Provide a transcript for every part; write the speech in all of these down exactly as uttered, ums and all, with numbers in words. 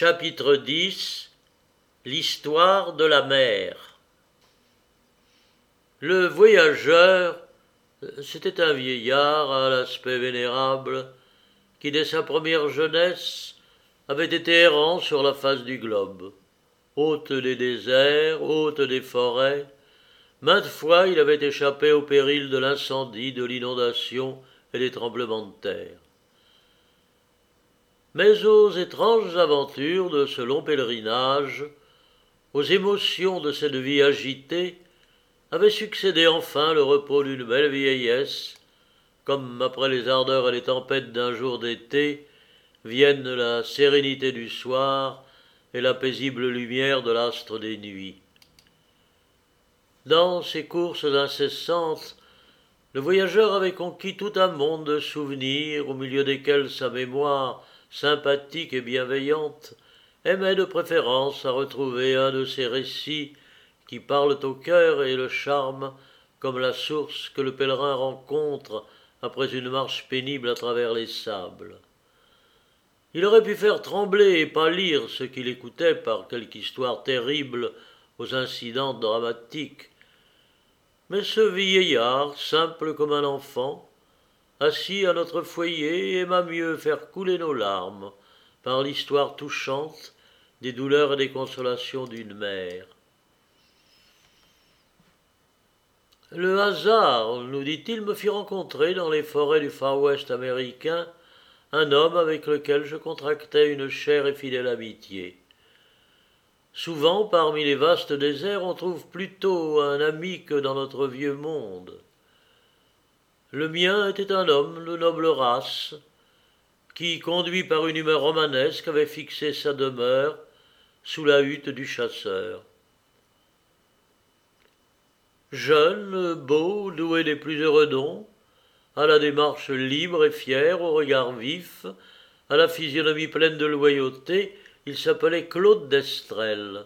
Chapitre dix. L'histoire de la mer. Le voyageur, c'était un vieillard à l'aspect vénérable, qui dès sa première jeunesse avait été errant sur la face du globe. Hôte des déserts, hôte des forêts, maintes fois il avait échappé au péril de l'incendie, de l'inondation et des tremblements de terre. Mais aux étranges aventures de ce long pèlerinage, aux émotions de cette vie agitée, avait succédé enfin le repos d'une belle vieillesse, comme après les ardeurs et les tempêtes d'un jour d'été viennent la sérénité du soir et la paisible lumière de l'astre des nuits. Dans ces courses incessantes, le voyageur avait conquis tout un monde de souvenirs au milieu desquels sa mémoire, sympathique et bienveillante, aimait de préférence à retrouver un de ces récits qui parlent au cœur et le charme comme la source que le pèlerin rencontre après une marche pénible à travers les sables. Il aurait pu faire trembler et pâlir ceux qui l'écoutaient par quelque histoire terrible aux incidents dramatiques, mais ce vieillard, simple comme un enfant, assis à notre foyer, aima mieux faire couler nos larmes par l'histoire touchante des douleurs et des consolations d'une mère. Le hasard, nous dit-il, me fit rencontrer dans les forêts du Far West américain un homme avec lequel je contractais une chère et fidèle amitié. Souvent, parmi les vastes déserts, on trouve plutôt un ami que dans notre vieux monde. Le mien était un homme de noble race, qui, conduit par une humeur romanesque, avait fixé sa demeure sous la hutte du chasseur. Jeune, beau, doué des plus heureux dons, à la démarche libre et fière, au regard vif, à la physionomie pleine de loyauté, il s'appelait Claude d'Estrelles.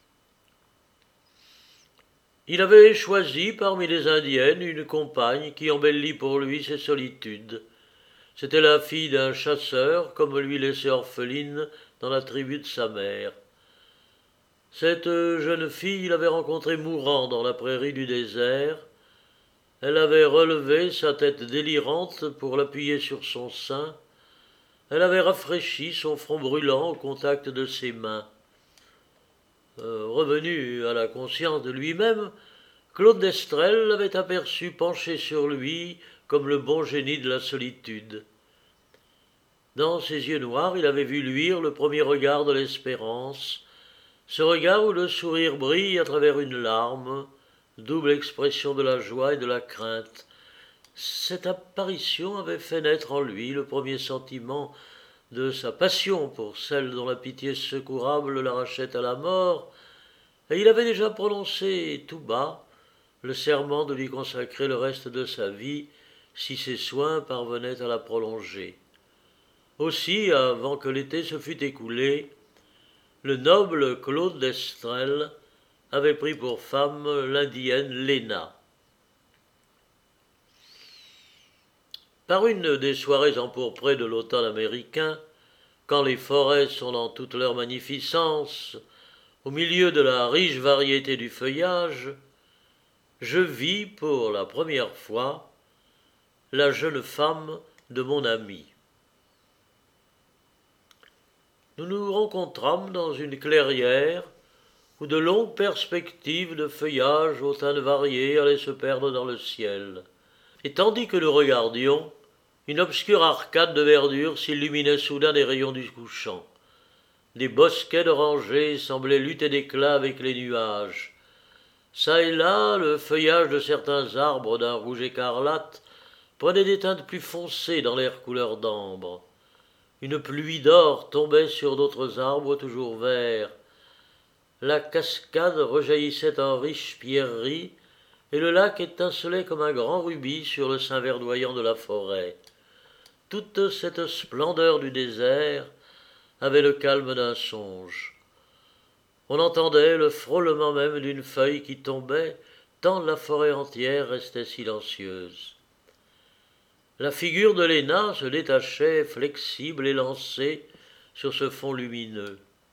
Il avait choisi parmi les indiennes une compagne qui embellit pour lui ses solitudes. C'était la fille d'un chasseur, comme lui laissée orpheline dans la tribu de sa mère. Cette jeune fille, il avait rencontrée mourant dans la prairie du désert. Elle avait relevé sa tête délirante pour l'appuyer sur son sein. Elle avait rafraîchi son front brûlant au contact de ses mains. Euh, revenu à la conscience de lui-même, Claude d'Estrelles l'avait aperçu penché sur lui comme le bon génie de la solitude. Dans ses yeux noirs, il avait vu luire le premier regard de l'espérance, ce regard où le sourire brille à travers une larme, double expression de la joie et de la crainte. Cette apparition avait fait naître en lui le premier sentiment de sa passion pour celle dont la pitié secourable l'arrachait à la mort, et il avait déjà prononcé tout bas le serment de lui consacrer le reste de sa vie si ses soins parvenaient à la prolonger. Aussi, avant que l'été se fût écoulé, le noble Claude d'Estrelles avait pris pour femme l'indienne Léna. Par une des soirées empourprées de l'automne américain, quand les forêts sont dans toute leur magnificence, au milieu de la riche variété du feuillage, je vis pour la première fois la jeune femme de mon ami. Nous nous rencontrâmes dans une clairière où de longues perspectives de feuillage aux teintes variées allaient se perdre dans le ciel. Et tandis que nous regardions, une obscure arcade de verdure s'illuminait soudain des rayons du couchant. Des bosquets d'orangers semblaient lutter d'éclat avec les nuages. Çà et là, le feuillage de certains arbres d'un rouge écarlate prenait des teintes plus foncées dans l'air couleur d'ambre. Une pluie d'or tombait sur d'autres arbres toujours verts. La cascade rejaillissait en riches pierreries, et le lac étincelait comme un grand rubis sur le sein verdoyant de la forêt. Toute cette splendeur du désert avait le calme d'un songe. On entendait le frôlement même d'une feuille qui tombait, tant la forêt entière restait silencieuse. La figure de Léna se détachait, flexible, élancée, sur ce fond lumineux.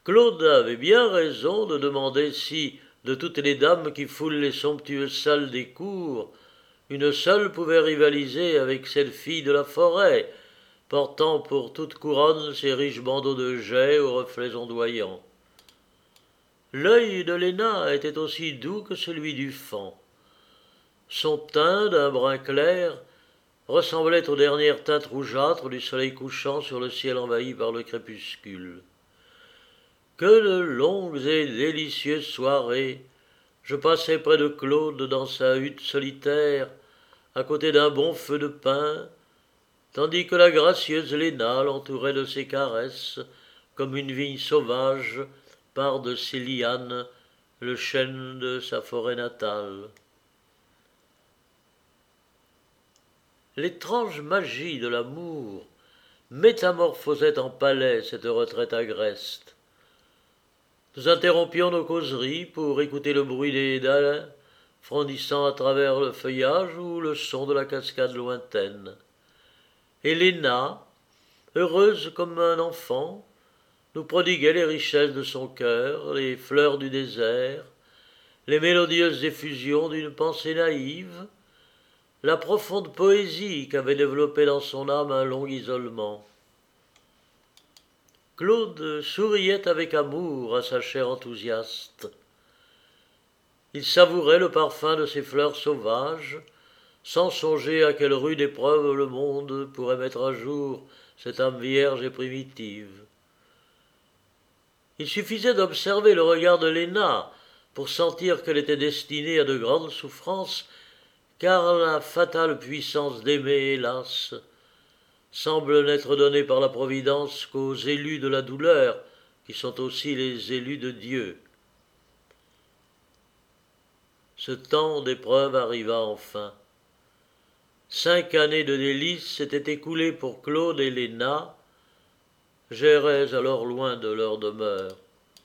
Claude avait bien raison de demander si, de toutes les dames qui foulent les somptueuses salles des cours, une seule pouvait rivaliser avec cette fille de la forêt, portant pour toute couronne ses riches bandeaux de jais aux reflets ondoyants. L'œil de Léna était aussi doux que celui du faon. Son teint, d'un brun clair, ressemblait aux dernières teintes rougeâtres du soleil couchant sur le ciel envahi par le crépuscule. Que de longues et délicieuses soirées je passais près de Claude dans sa hutte solitaire, à côté d'un bon feu de pin, tandis que la gracieuse Léna l'entourait de ses caresses, comme une vigne sauvage part de ses lianes le chêne de sa forêt natale. L'étrange magie de l'amour métamorphosait en palais cette retraite agreste. Nous interrompions nos causeries pour écouter le bruit des dalles frondissant à travers le feuillage ou le son de la cascade lointaine. Et Léna, heureuse comme un enfant, nous prodiguait les richesses de son cœur, les fleurs du désert, les mélodieuses effusions d'une pensée naïve, la profonde poésie qu'avait développée dans son âme un long isolement. Claude souriait avec amour à sa chair enthousiaste. Il savourait le parfum de ces fleurs sauvages, sans songer à quelle rude épreuve le monde pourrait mettre à jour cette âme vierge et primitive. Il suffisait d'observer le regard de Léna pour sentir qu'elle était destinée à de grandes souffrances, car la fatale puissance d'aimer, hélas, semble n'être donnée par la Providence qu'aux élus de la douleur, qui sont aussi les élus de Dieu. Ce temps d'épreuve arriva enfin. Cinq années de délices s'étaient écoulées pour Claude et Léna, j'errais alors loin de leur demeure.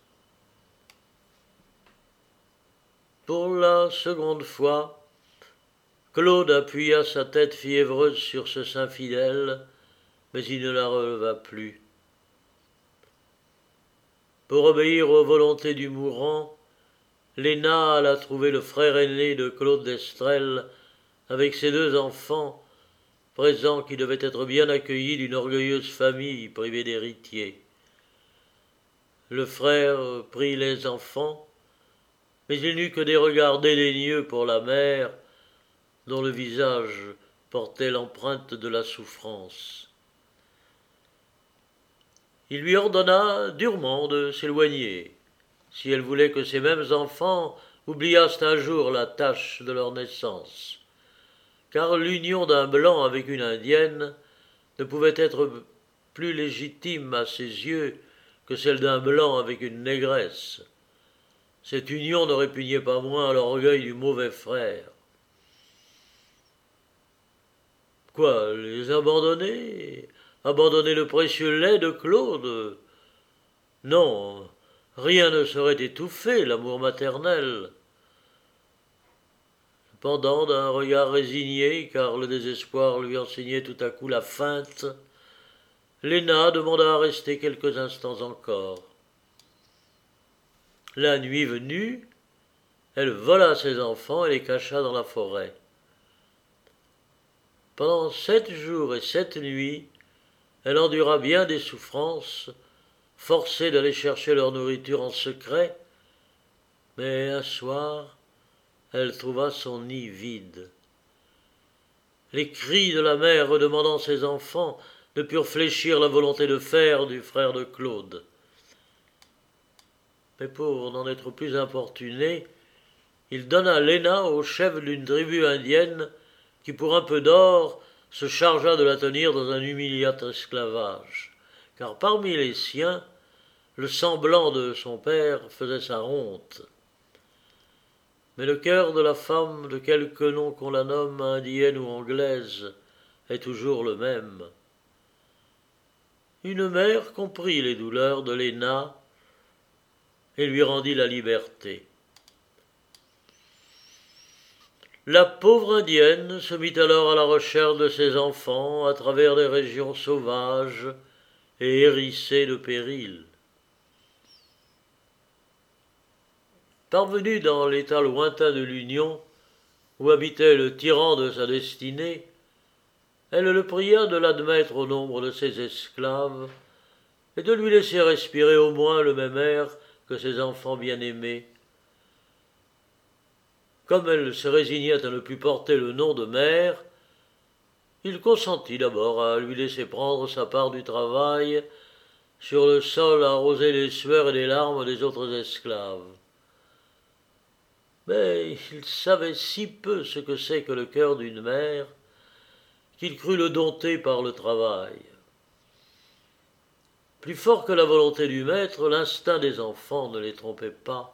Pour la seconde fois, Claude appuya sa tête fiévreuse sur ce sein fidèle, mais il ne la releva plus. Pour obéir aux volontés du mourant, Léna alla trouver le frère aîné de Claude d'Estrelles avec ses deux enfants, présent qui devait être bien accueilli d'une orgueilleuse famille privée d'héritier. Le frère prit les enfants, mais il n'eut que des regards dédaigneux pour la mère, dont le visage portait l'empreinte de la souffrance. Il lui ordonna durement de s'éloigner, si elle voulait que ces mêmes enfants oubliassent un jour la tache de leur naissance, car l'union d'un blanc avec une indienne ne pouvait être plus légitime à ses yeux que celle d'un blanc avec une négresse. Cette union ne répugnait pas moins à l'orgueil du mauvais frère. Quoi, les abandonner? Abandonner le précieux lait de Claude? Non, rien ne saurait étouffer l'amour maternel. Cependant, d'un regard résigné, car le désespoir lui enseignait tout à coup la feinte, Léna demanda à rester quelques instants encore. La nuit venue, elle vola ses enfants et les cacha dans la forêt. Pendant sept jours et sept nuits, elle endura bien des souffrances, forcée d'aller chercher leur nourriture en secret, mais un soir, elle trouva son nid vide. Les cris de la mère redemandant ses enfants ne purent fléchir la volonté de fer du frère de Claude. Mais pour n'en être plus importuné, il donna Léna au chef d'une tribu indienne qui, pour un peu d'or, se chargea de la tenir dans un humiliant esclavage, car parmi les siens, le sang blanc de son père faisait sa honte. Mais le cœur de la femme, de quelque nom qu'on la nomme, indienne ou anglaise, est toujours le même. Une mère comprit les douleurs de Léna et lui rendit la liberté. La pauvre indienne se mit alors à la recherche de ses enfants à travers des régions sauvages et hérissées de périls. Parvenue dans l'état lointain de l'Union, où habitait le tyran de sa destinée, elle le pria de l'admettre au nombre de ses esclaves et de lui laisser respirer au moins le même air que ses enfants bien-aimés. Comme elle se résignait à ne plus porter le nom de mère, il consentit d'abord à lui laisser prendre sa part du travail sur le sol à arroser les sueurs et les larmes des autres esclaves. Mais il savait si peu ce que c'est que le cœur d'une mère qu'il crut le dompter par le travail. Plus fort que la volonté du maître, l'instinct des enfants ne les trompait pas.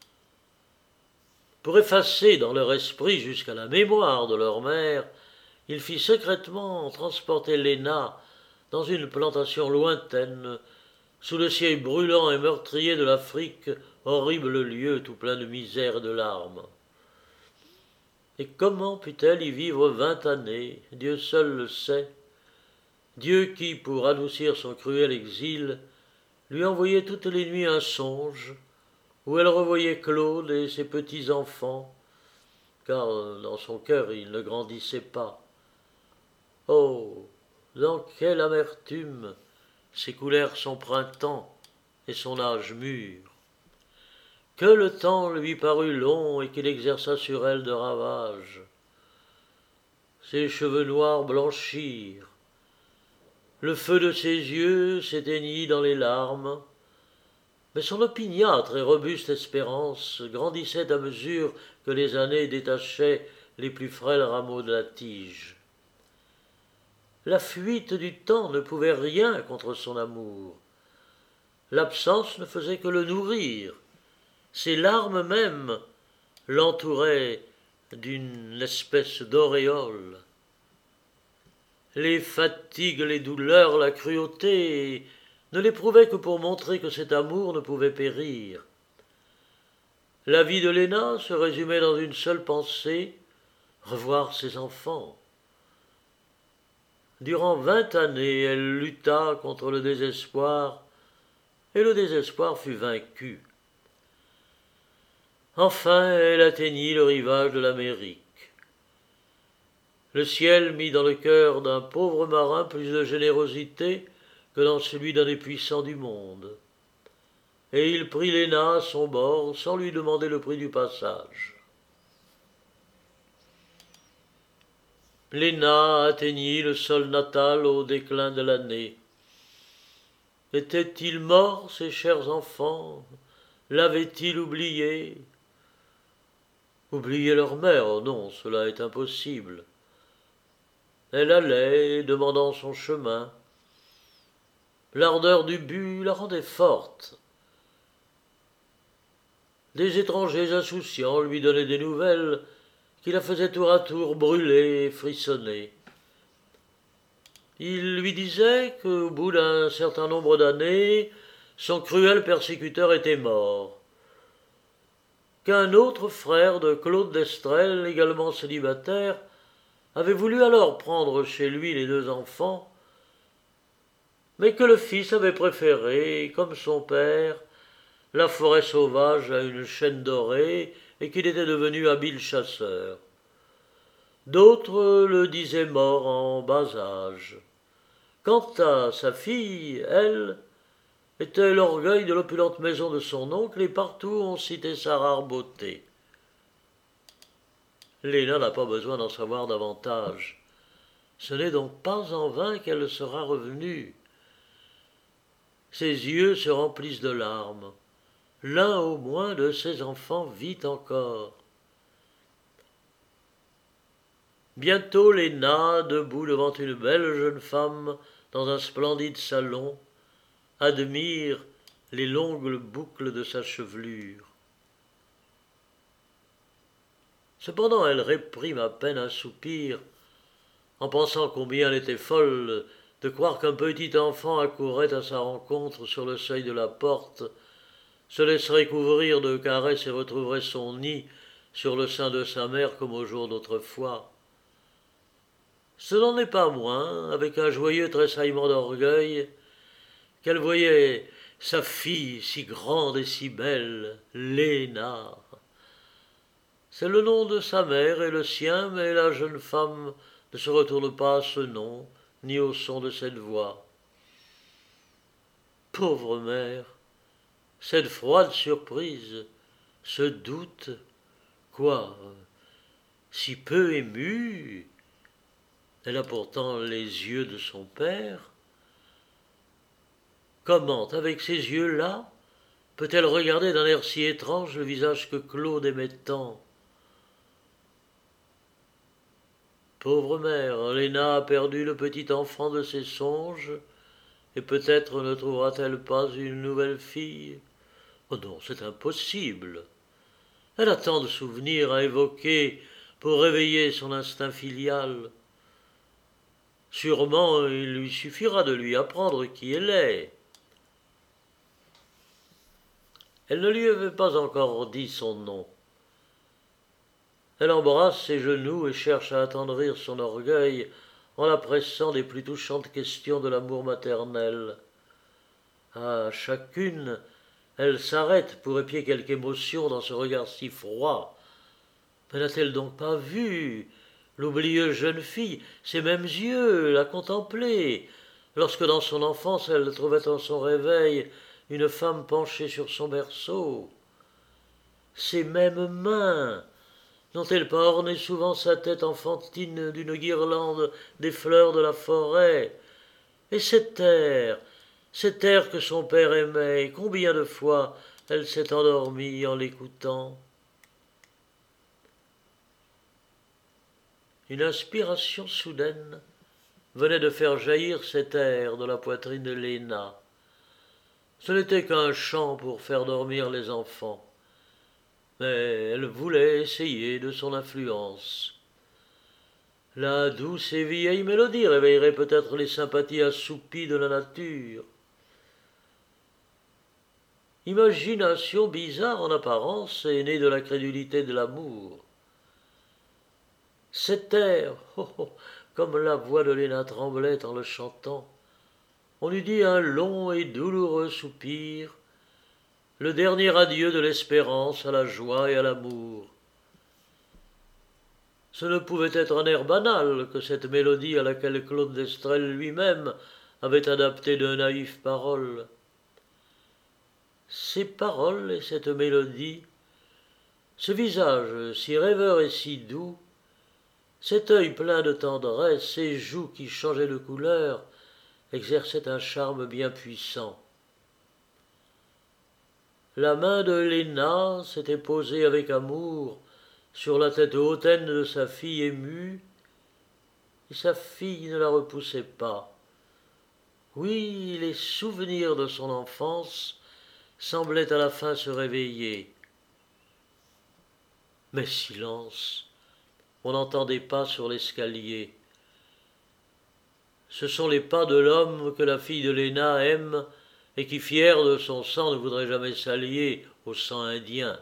Pour effacer dans leur esprit jusqu'à la mémoire de leur mère, il fit secrètement transporter Léna dans une plantation lointaine, sous le ciel brûlant et meurtrier de l'Afrique, horrible lieu tout plein de misère et de larmes. Et comment put-elle y vivre vingt années? Dieu seul le sait. Dieu qui, pour adoucir son cruel exil, lui envoyait toutes les nuits un songe, où elle revoyait Claude et ses petits-enfants, car dans son cœur ils ne grandissaient pas. Oh, dans quelle amertume s'écoulèrent son printemps et son âge mûr! Que le temps lui parut long et qu'il exerça sur elle de ravages. Ses cheveux noirs blanchirent, le feu de ses yeux s'éteignit dans les larmes, mais son opiniâtre et robuste espérance grandissait à mesure que les années détachaient les plus frêles rameaux de la tige. La fuite du temps ne pouvait rien contre son amour. L'absence ne faisait que le nourrir. Ses larmes mêmes l'entouraient d'une espèce d'auréole. Les fatigues, les douleurs, la cruauté ne l'éprouvaient que pour montrer que cet amour ne pouvait périr. La vie de Léna se résumait dans une seule pensée, revoir ses enfants. Durant vingt années, elle lutta contre le désespoir, et le désespoir fut vaincu. Enfin, elle atteignit le rivage de l'Amérique. Le ciel mit dans le cœur d'un pauvre marin plus de générosité que dans celui d'un des puissants du monde. Et il prit Léna à son bord sans lui demander le prix du passage. Léna atteignit le sol natal au déclin de l'année. Étaient-ils morts, ces chers enfants? L'avaient-ils oublié? Oublier leur mère, oh non, cela est impossible. Elle allait, demandant son chemin. L'ardeur du but la rendait forte. Des étrangers insouciants lui donnaient des nouvelles qui la faisaient tour à tour brûler et frissonner. Ils lui disaient qu'au bout d'un certain nombre d'années, son cruel persécuteur était mort, qu'un autre frère de Claude d'Estrelles, également célibataire, avait voulu alors prendre chez lui les deux enfants, mais que le fils avait préféré, comme son père, la forêt sauvage à une chaîne dorée et qu'il était devenu habile chasseur. D'autres le disaient mort en bas âge. Quant à sa fille, elle était l'orgueil de l'opulente maison de son oncle, et partout on citait sa rare beauté. Léna n'a pas besoin d'en savoir davantage. Ce n'est donc pas en vain qu'elle sera revenue. Ses yeux se remplissent de larmes. L'un au moins de ses enfants vit encore. Bientôt Léna, debout devant une belle jeune femme dans un splendide salon, admire les longues boucles de sa chevelure. Cependant elle réprime à peine un soupir, en pensant combien elle était folle de croire qu'un petit enfant accourait à sa rencontre sur le seuil de la porte, se laisserait couvrir de caresses et retrouverait son nid sur le sein de sa mère comme au jour d'autrefois. Ce n'en est pas moins, avec un joyeux tressaillement d'orgueil, qu'elle voyait sa fille si grande et si belle, Léna. C'est le nom de sa mère et le sien, mais la jeune femme ne se retourne pas à ce nom, ni au son de cette voix. Pauvre mère, cette froide surprise, ce doute, quoi, si peu émue, elle a pourtant les yeux de son père. Comment, avec ces yeux-là, peut-elle regarder d'un air si étrange le visage que Claude aimait tant? Pauvre mère, Léna a perdu le petit enfant de ses songes, et peut-être ne trouvera-t-elle pas une nouvelle fille? Oh non, c'est impossible. Elle a tant de souvenirs à évoquer pour réveiller son instinct filial. Sûrement, il lui suffira de lui apprendre qui elle est. Elle ne lui avait pas encore dit son nom. Elle embrasse ses genoux et cherche à attendrir son orgueil en la pressant des plus touchantes questions de l'amour maternel. À chacune, elle s'arrête pour épier quelque émotion dans ce regard si froid. Mais n'a-t-elle donc pas vu l'oublieuse jeune fille, ses mêmes yeux, la contempler, lorsque dans son enfance elle trouvait en son réveil une femme penchée sur son berceau? Ces mêmes mains, n'ont-elles pas orné souvent sa tête enfantine d'une guirlande des fleurs de la forêt? Et cet air, cet air que son père aimait, combien de fois elle s'est endormie en l'écoutant? Une inspiration soudaine venait de faire jaillir cet air de la poitrine de Léna. Ce n'était qu'un chant pour faire dormir les enfants, mais elle voulait essayer de son influence. La douce et vieille mélodie réveillerait peut-être les sympathies assoupies de la nature. Imagination bizarre en apparence et née de la crédulité de l'amour. Cet air, oh, oh, comme la voix de Léna tremblait en le chantant, on eût dit un long et douloureux soupir, le dernier adieu de l'espérance à la joie et à l'amour. Ce ne pouvait être un air banal que cette mélodie à laquelle Claude d'Estrelles lui-même avait adapté de naïves paroles. Ces paroles et cette mélodie, ce visage si rêveur et si doux, cet œil plein de tendresse, ces joues qui changeaient de couleur, exerçaient un charme bien puissant. La main de Léna s'était posée avec amour sur la tête hautaine de sa fille émue, et sa fille ne la repoussait pas. Oui, les souvenirs de son enfance semblaient à la fin se réveiller. Mais silence, on n'entendait pas sur l'escalier. Ce sont les pas de l'homme que la fille de Léna aime et qui, fier de son sang, ne voudrait jamais s'allier au sang indien.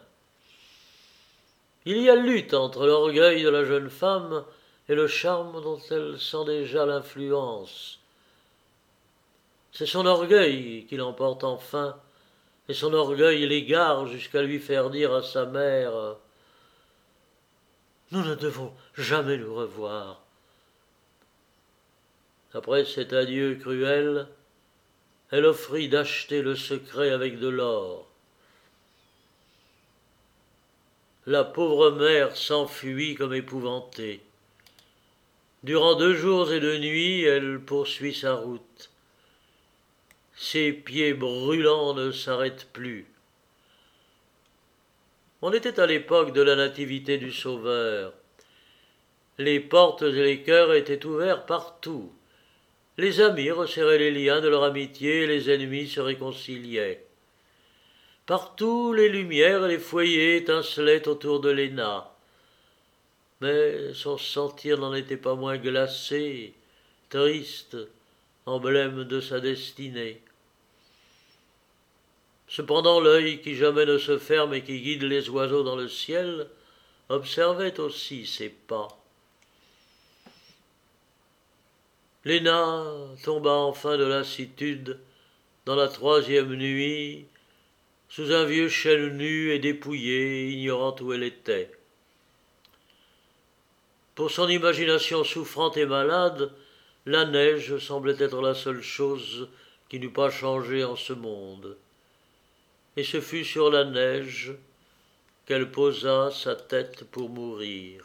Il y a lutte entre l'orgueil de la jeune femme et le charme dont elle sent déjà l'influence. C'est son orgueil qui l'emporte enfin, et son orgueil l'égare jusqu'à lui faire dire à sa mère « Nous ne devons jamais nous revoir ». Après cet adieu cruel, elle offrit d'acheter le secret avec de l'or. La pauvre mère s'enfuit comme épouvantée. Durant deux jours et deux nuits, elle poursuit sa route. Ses pieds brûlants ne s'arrêtent plus. On était à l'époque de la nativité du Sauveur. Les portes et les cœurs étaient ouverts partout. Les amis resserraient les liens de leur amitié et les ennemis se réconciliaient. Partout les lumières et les foyers étincelaient autour de Léna. Mais son sentir n'en était pas moins glacé, triste, emblème de sa destinée. Cependant l'œil qui jamais ne se ferme et qui guide les oiseaux dans le ciel observait aussi ses pas. Léna tomba enfin de lassitude dans la troisième nuit, sous un vieux chêne nu et dépouillé, ignorant où elle était. Pour son imagination souffrante et malade, la neige semblait être la seule chose qui n'eût pas changé en ce monde. Et ce fut sur la neige qu'elle posa sa tête pour mourir.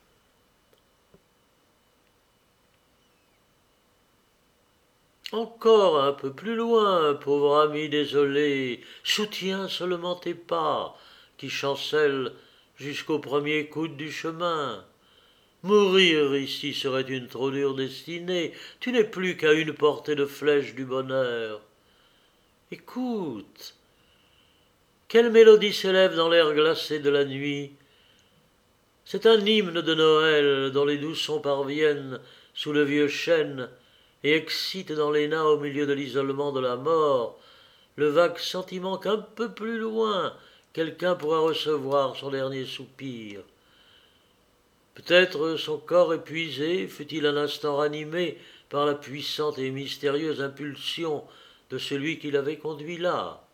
Encore un peu plus loin, pauvre ami désolé, soutiens seulement tes pas, qui chancellent jusqu'au premier coude du chemin. Mourir ici serait une trop dure destinée, tu n'es plus qu'à une portée de flèche du bonheur. Écoute, quelle mélodie s'élève dans l'air glacé de la nuit. C'est un hymne de Noël dont les doux sons parviennent sous le vieux chêne et excite dans les nains au milieu de l'isolement de la mort le vague sentiment qu'un peu plus loin quelqu'un pourra recevoir son dernier soupir. Peut-être son corps épuisé fut-il un instant ranimé par la puissante et mystérieuse impulsion de celui qui l'avait conduit là.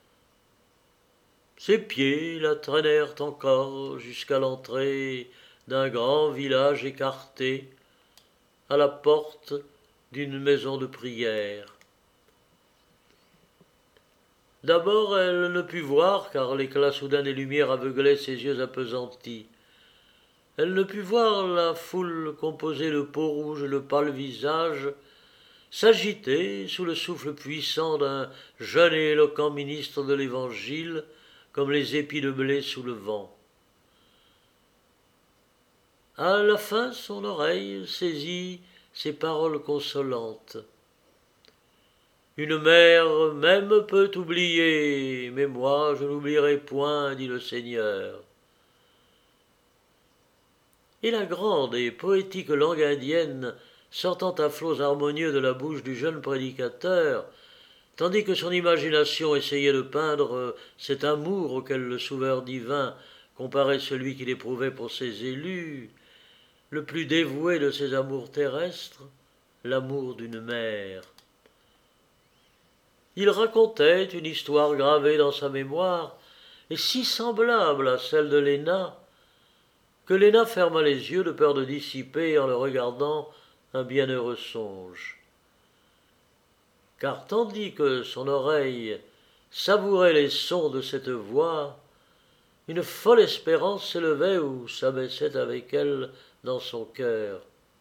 Ses pieds la traînèrent encore jusqu'à l'entrée d'un grand village écarté, à la porte d'une maison de prière. D'abord elle ne put voir, car l'éclat soudain des lumières aveuglait ses yeux appesantis. Elle ne put voir la foule composée de peau rouge et le pâle visage s'agiter sous le souffle puissant d'un jeune et éloquent ministre de l'Évangile, comme les épis de blé sous le vent. À la fin, son oreille saisit ces paroles consolantes. Une mère même peut oublier, mais moi je n'oublierai point, dit le Seigneur. Et la grande et poétique langue indienne, sortant à flots harmonieux de la bouche du jeune prédicateur, tandis que son imagination essayait de peindre cet amour auquel le Sauveur divin comparait celui qu'il éprouvait pour ses élus, le plus dévoué de ses amours terrestres, l'amour d'une mère. Il racontait une histoire gravée dans sa mémoire, et si semblable à celle de Léna, que Léna ferma les yeux de peur de dissiper en le regardant un bienheureux songe. Car tandis que son oreille savourait les sons de cette voix, une folle espérance s'élevait ou s'abaissait avec elle dans son cœur.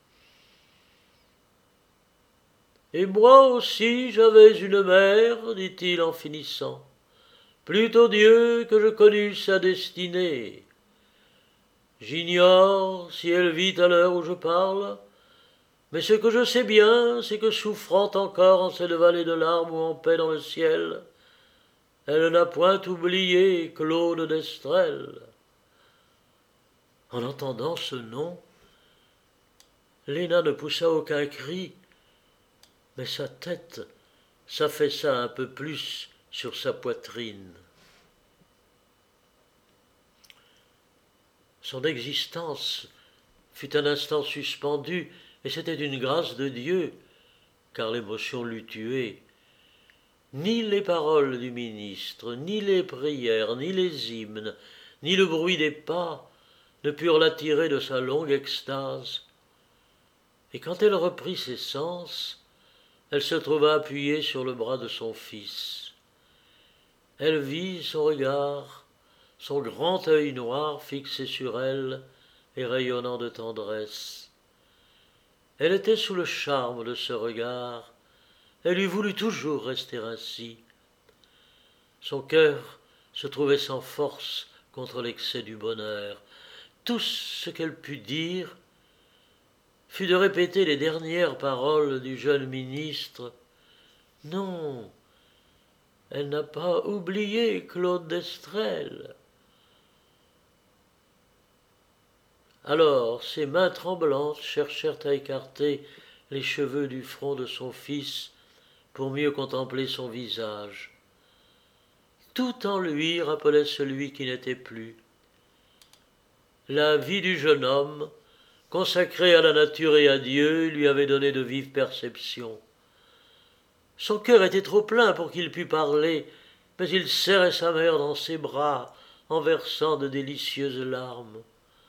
« Et moi aussi j'avais une mère, dit-il en finissant, plutôt Dieu que je connusse sa destinée. J'ignore si elle vit à l'heure où je parle, mais ce que je sais bien, c'est que souffrant encore en cette vallée de larmes ou en paix dans le ciel, elle n'a point oublié Claude d'Estrelles. » En entendant ce nom, Léna ne poussa aucun cri, mais sa tête s'affaissa un peu plus sur sa poitrine. Son existence fut un instant suspendue, et c'était une grâce de Dieu, car l'émotion l'eût tué. Ni les paroles du ministre, ni les prières, ni les hymnes, ni le bruit des pas ne purent l'attirer de sa longue extase. Et quand elle reprit ses sens, elle se trouva appuyée sur le bras de son fils. Elle vit son regard, son grand œil noir fixé sur elle et rayonnant de tendresse. Elle était sous le charme de ce regard, elle eût voulu toujours rester ainsi. Son cœur se trouvait sans force contre l'excès du bonheur. Tout ce qu'elle put dire fut de répéter les dernières paroles du jeune ministre. Non, elle n'a pas oublié Claude d'Estrelles. Alors ses mains tremblantes cherchèrent à écarter les cheveux du front de son fils pour mieux contempler son visage. Tout en lui rappelait celui qui n'était plus. La vie du jeune homme, consacrée à la nature et à Dieu, lui avait donné de vives perceptions. Son cœur était trop plein pour qu'il pût parler, mais il serrait sa mère dans ses bras en versant de délicieuses larmes.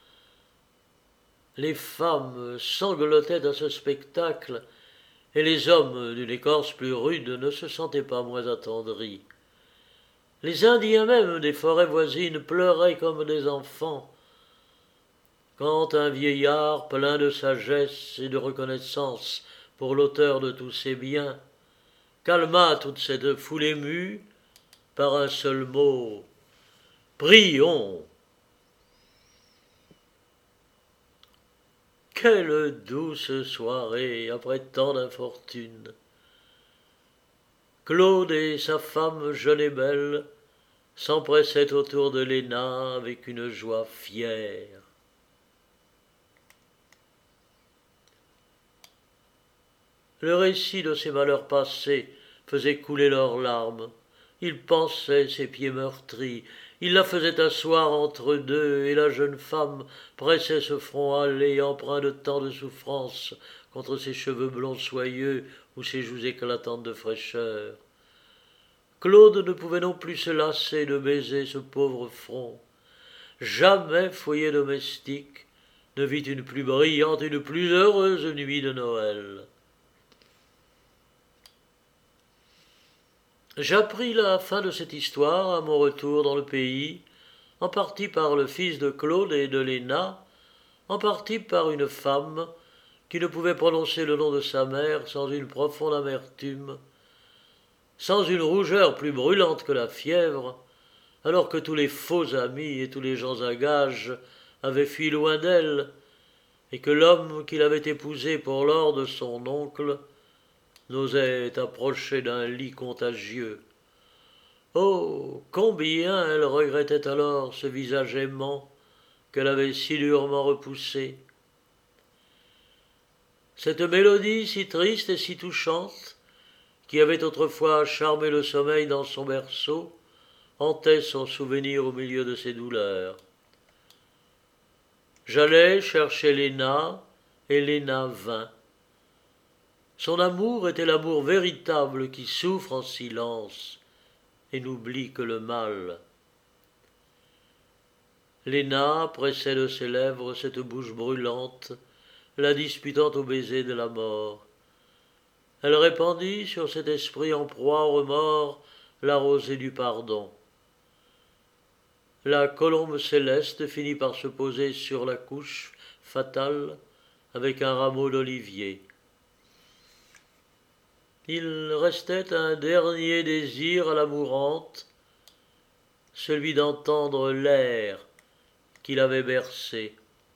Les femmes sanglotaient à ce spectacle, et les hommes d'une écorce plus rude ne se sentaient pas moins attendris. Les Indiens même des forêts voisines pleuraient comme des enfants, quand un vieillard plein de sagesse et de reconnaissance pour l'auteur de tous ses biens calma toute cette foule émue par un seul mot: « Prions !» Quelle douce soirée après tant d'infortunes! Claude et sa femme jeune et belle s'empressaient autour de Léna avec une joie fière. Le récit de ses malheurs passés faisait couler leurs larmes. Il pensait ses pieds meurtris. Il la faisait asseoir entre deux, et la jeune femme pressait ce front hâlé, empreint de tant de souffrance, contre ses cheveux blonds soyeux ou ses joues éclatantes de fraîcheur. Claude ne pouvait non plus se lasser de baiser ce pauvre front. Jamais foyer domestique ne vit une plus brillante, une plus heureuse nuit de Noël. J'appris la fin de cette histoire à mon retour dans le pays, en partie par le fils de Claude et de Léna, en partie par une femme qui ne pouvait prononcer le nom de sa mère sans une profonde amertume, sans une rougeur plus brûlante que la fièvre, alors que tous les faux amis et tous les gens à gages avaient fui loin d'elle, et que l'homme qui l'avait épousée pour l'or de son oncle n'osait approcher d'un lit contagieux. Oh, combien elle regrettait alors ce visage aimant qu'elle avait si durement repoussé. Cette mélodie si triste et si touchante, qui avait autrefois charmé le sommeil dans son berceau, hantait son souvenir au milieu de ses douleurs. J'allai chercher Léna, et Léna vint. Son amour était l'amour véritable qui souffre en silence et n'oublie que le mal. Léna pressait de ses lèvres cette bouche brûlante, la disputant au baiser de la mort. Elle répandit sur cet esprit en proie au remords la rosée du pardon. La colombe céleste finit par se poser sur la couche fatale avec un rameau d'olivier. Il restait un dernier désir à la mourante, celui d'entendre l'air qui l'avait bercé.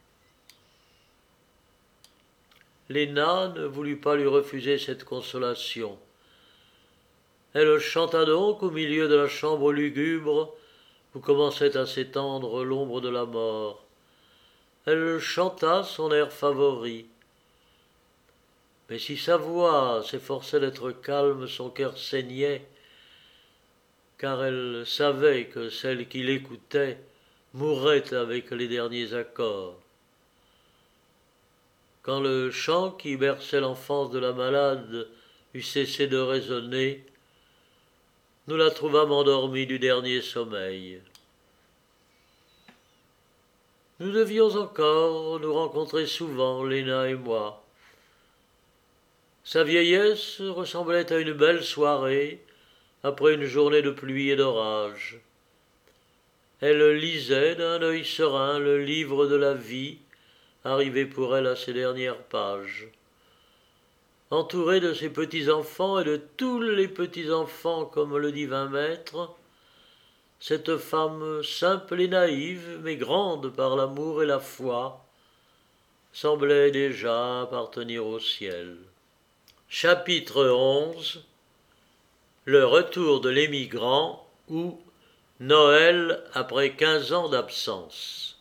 Léna ne voulut pas lui refuser cette consolation. Elle chanta donc au milieu de la chambre lugubre où commençait à s'étendre l'ombre de la mort. Elle chanta son air favori. Mais si sa voix s'efforçait d'être calme, son cœur saignait, car elle savait que celle qui l'écoutait mourrait avec les derniers accords. Quand le chant qui berçait l'enfance de la malade eut cessé de résonner, nous la trouvâmes endormie du dernier sommeil. Nous devions encore nous rencontrer souvent, Léna et moi. Sa vieillesse ressemblait à une belle soirée après une journée de pluie et d'orage. Elle lisait d'un œil serein le livre de la vie, arrivé pour elle à ses dernières pages. Entourée de ses petits-enfants et de tous les petits-enfants comme le divin maître, cette femme simple et naïve, mais grande par l'amour et la foi, semblait déjà appartenir au ciel. Chapitre onze. Le retour de l'émigrant ou Noël après quinze ans d'absence.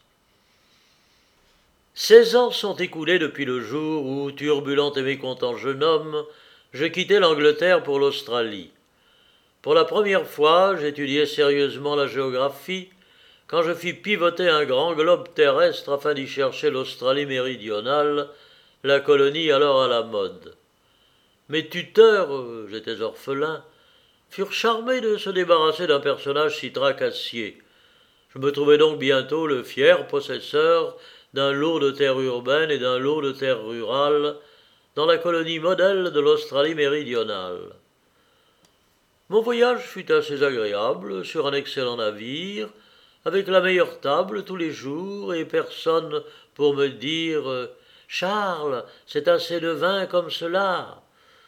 Seize ans sont écoulés depuis le jour où, turbulent et mécontent jeune homme, je quittai l'Angleterre pour l'Australie. Pour la première fois, j'étudiai sérieusement la géographie quand je fis pivoter un grand globe terrestre afin d'y chercher l'Australie méridionale, la colonie alors à la mode. Mes tuteurs, euh, j'étais orphelin, furent charmés de se débarrasser d'un personnage si tracassier. Je me trouvai donc bientôt le fier possesseur d'un lot de terre urbaine et d'un lot de terre rurale dans la colonie modèle de l'Australie méridionale. Mon voyage fut assez agréable sur un excellent navire, avec la meilleure table tous les jours et personne pour me dire euh, Charles, c'est assez de vin comme cela.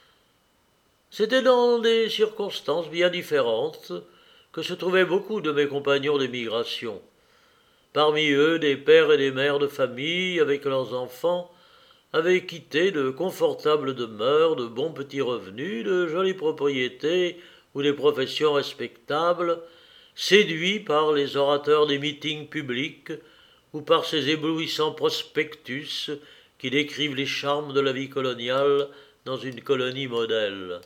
C'était dans des circonstances bien différentes que se trouvaient beaucoup de mes compagnons d'émigration. Parmi eux, des pères et des mères de famille, avec leurs enfants, avaient quitté de confortables demeures, de bons petits revenus, de jolies propriétés ou des professions respectables, séduits par les orateurs des meetings publics ou par ces éblouissants prospectus qui décrivent les charmes de la vie coloniale dans une colonie modèle.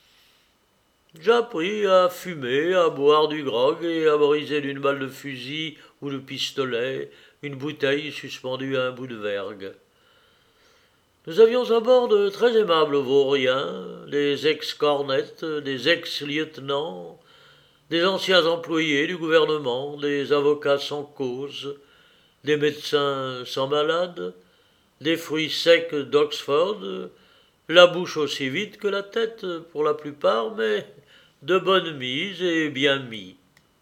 J'appris à fumer, à boire du grog et à briser d'une balle de fusil ou de pistolet une bouteille suspendue à un bout de vergue. Nous avions à bord de très aimables vauriens, des ex-cornettes, des ex-lieutenants, des anciens employés du gouvernement, des avocats sans cause, des médecins sans malade, des fruits secs d'Oxford, la bouche aussi vite que la tête pour la plupart, mais de bonne mise et bien mis.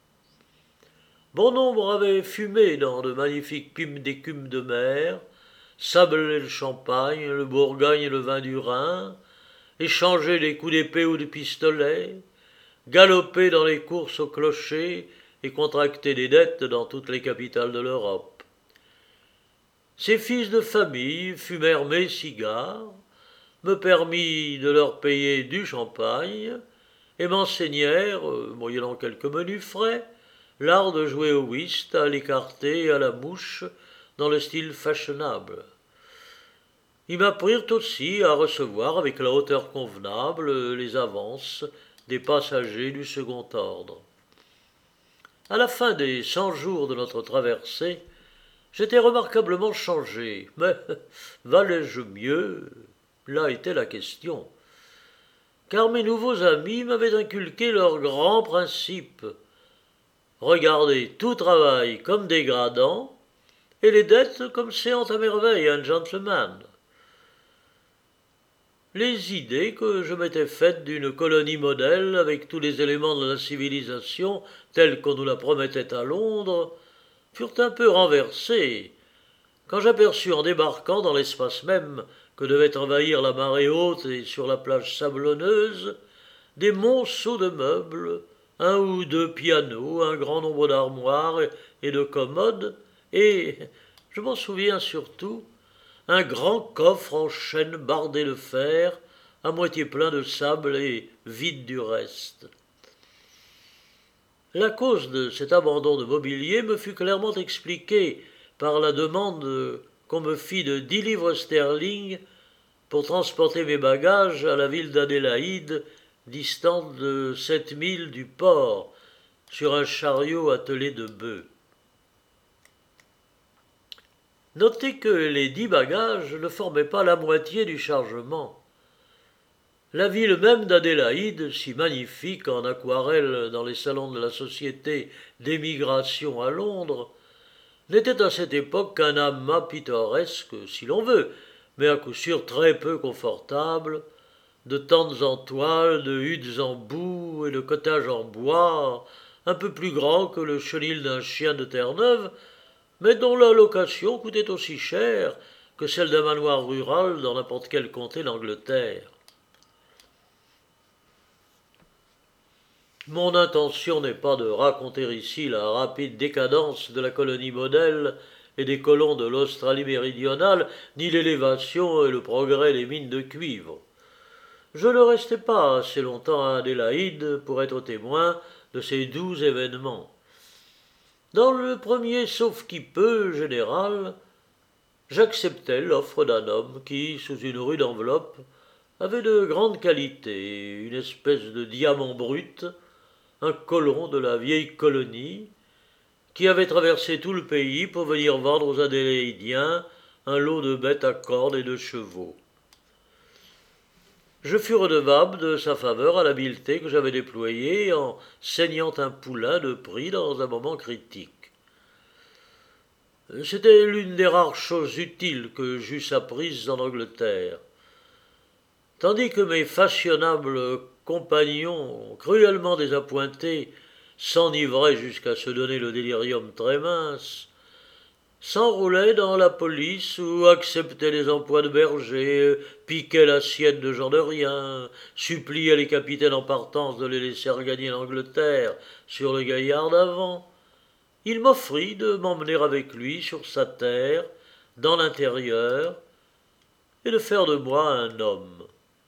Bon nombre avaient fumé dans de magnifiques pimes d'écume de mer, sablé le champagne, le Bourgogne et le vin du Rhin, échangé des coups d'épée ou de pistolet, galopé dans les courses au clocher et contracté des dettes dans toutes les capitales de l'Europe. Ces fils de famille fumèrent mes cigares, me permis de leur payer du champagne et m'enseignèrent, moyennant quelques menus frais, l'art de jouer au whist, à l'écarté et à la mouche dans le style fashionable. Ils m'apprirent aussi à recevoir avec la hauteur convenable les avances des passagers du second ordre. À la fin des cent jours de notre traversée, j'étais remarquablement changé, mais valais-je mieux? Là était la question. Car mes nouveaux amis m'avaient inculqué leur grand principe. Regarder tout travail comme dégradant et les dettes comme séant à merveille un gentleman. Les idées que je m'étais faites d'une colonie modèle avec tous les éléments de la civilisation telle qu'on nous la promettait à Londres furent un peu renversées quand j'aperçus en débarquant dans l'espace même que devait envahir la marée haute et sur la plage sablonneuse des monceaux de meubles, un ou deux pianos, un grand nombre d'armoires et de commodes, et, je m'en souviens surtout, un grand coffre en chêne bardé de fer, à moitié plein de sable et vide du reste. La cause de cet abandon de mobilier me fut clairement expliquée par la demande qu'on me fit de dix livres sterling pour transporter mes bagages à la ville d'Adélaïde, distante de sept milles du port, sur un chariot attelé de bœufs. Notez que les dix bagages ne formaient pas la moitié du chargement. La ville même d'Adélaïde, si magnifique en aquarelle dans les salons de la Société d'émigration à Londres, n'était à cette époque qu'un amas pittoresque, si l'on veut, mais à coup sûr très peu confortable, de tentes en toile, de huttes en boue et de cottages en bois, un peu plus grands que le chenil d'un chien de Terre-Neuve, mais dont la location coûtait aussi cher que celle d'un manoir rural dans n'importe quel comté d'Angleterre. Mon intention n'est pas de raconter ici la rapide décadence de la colonie modèle et des colons de l'Australie méridionale, ni l'élévation et le progrès des mines de cuivre. Je ne restai pas assez longtemps à Adélaïde pour être témoin de ces doux événements. Dans le premier sauf-qui-peut général, j'acceptai l'offre d'un homme qui, sous une rude enveloppe, avait de grandes qualités, une espèce de diamant brut, un colon de la vieille colonie, qui avait traversé tout le pays pour venir vendre aux Adélaïdiens un lot de bêtes à cornes et de chevaux. Je fus redevable de sa faveur à l'habileté que j'avais déployée en saignant un poulain de prix dans un moment critique. C'était l'une des rares choses utiles que j'eusse apprises en Angleterre. Tandis que mes fashionables compagnons, cruellement désappointés, s'enivraient jusqu'à se donner le délirium très mince, s'enroulaient dans la police ou acceptaient les emplois de berger, piquaient l'assiette de gens de rien, suppliaient les capitaines en partance de les laisser regagner l'Angleterre sur le gaillard d'avant. Il m'offrit de m'emmener avec lui sur sa terre, dans l'intérieur, et de faire de moi un homme.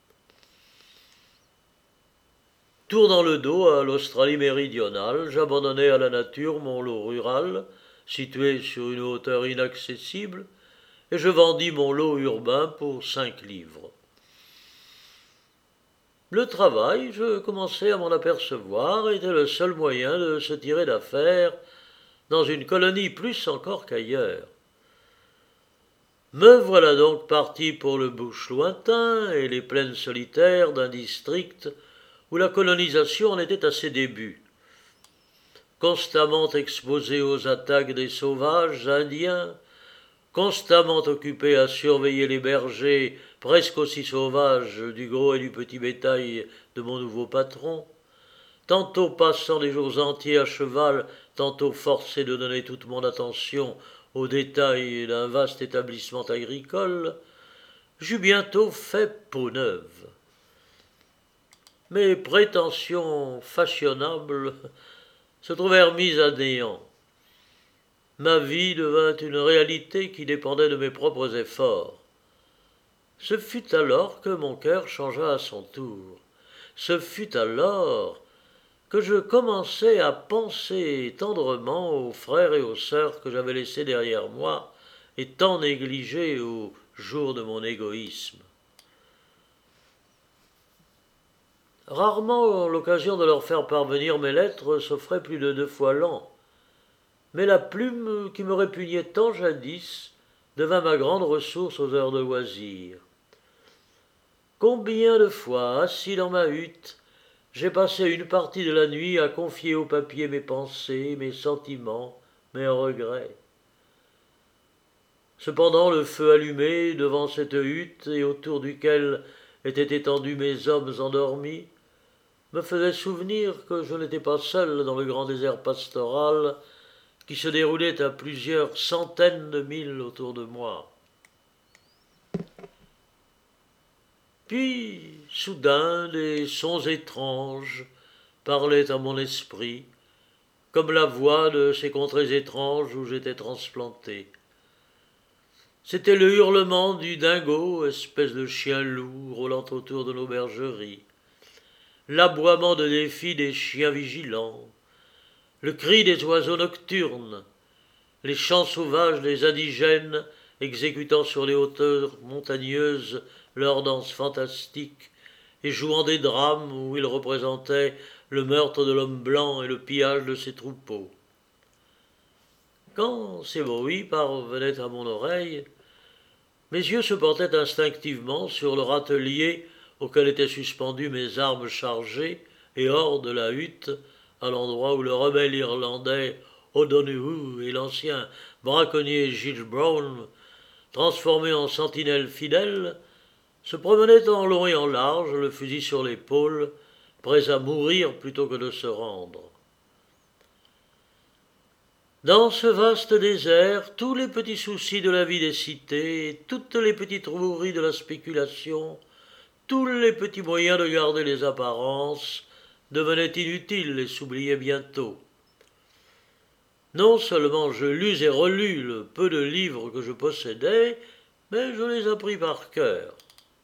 Tournant le dos à l'Australie méridionale, j'abandonnai à la nature mon lot rural, situé sur une hauteur inaccessible, et je vendis mon lot urbain pour cinq livres. Le travail, je commençai à m'en apercevoir, était le seul moyen de se tirer d'affaire dans une colonie plus encore qu'ailleurs. Me voilà donc parti pour le bush lointain et les plaines solitaires d'un district où la colonisation en était à ses débuts. Constamment exposé aux attaques des sauvages indiens, constamment occupé à surveiller les bergers presque aussi sauvages du gros et du petit bétail de mon nouveau patron, tantôt passant des jours entiers à cheval, tantôt forcé de donner toute mon attention aux détails d'un vaste établissement agricole, j'eus bientôt fait peau neuve. Mes prétentions fashionables se trouvèrent mises à néant. Ma vie devint une réalité qui dépendait de mes propres efforts. Ce fut alors que mon cœur changea à son tour. Ce fut alors que je commençai à penser tendrement aux frères et aux sœurs que j'avais laissés derrière moi et tant négligés au jour de mon égoïsme. Rarement l'occasion de leur faire parvenir mes lettres s'offrait plus de deux fois l'an, mais la plume qui me répugnait tant jadis devint ma grande ressource aux heures de loisir. Combien de fois, assis dans ma hutte, j'ai passé une partie de la nuit à confier au papier mes pensées, mes sentiments, mes regrets. Cependant, le feu allumé devant cette hutte et autour duquel étaient étendus mes hommes endormis me faisait souvenir que je n'étais pas seul dans le grand désert pastoral qui se déroulait à plusieurs centaines de milles autour de moi. Puis, soudain, des sons étranges parlaient à mon esprit, comme la voix de ces contrées étranges où j'étais transplanté. C'était le hurlement du dingo, espèce de chien loup roulant autour de nos bergeries, l'aboiement de défi des chiens vigilants, le cri des oiseaux nocturnes, les chants sauvages des indigènes exécutant sur les hauteurs montagneuses leur danse fantastique et jouant des drames où ils représentaient le meurtre de l'homme blanc et le pillage de ses troupeaux. Quand ces bruits parvenaient à mon oreille, mes yeux se portaient instinctivement sur le râtelier auquel étaient suspendues mes armes chargées et hors de la hutte, à l'endroit où le rebelle irlandais O'Donoghue et l'ancien braconnier Giles Brown, transformés en sentinelles fidèles, se promenaient en long et en large, le fusil sur l'épaule, prêts à mourir plutôt que de se rendre. Dans ce vaste désert, tous les petits soucis de la vie des cités, toutes les petites roueries de la spéculation, tous les petits moyens de garder les apparences devenaient inutiles et s'oubliaient bientôt. Non seulement je lus et relus le peu de livres que je possédais, mais je les appris par cœur.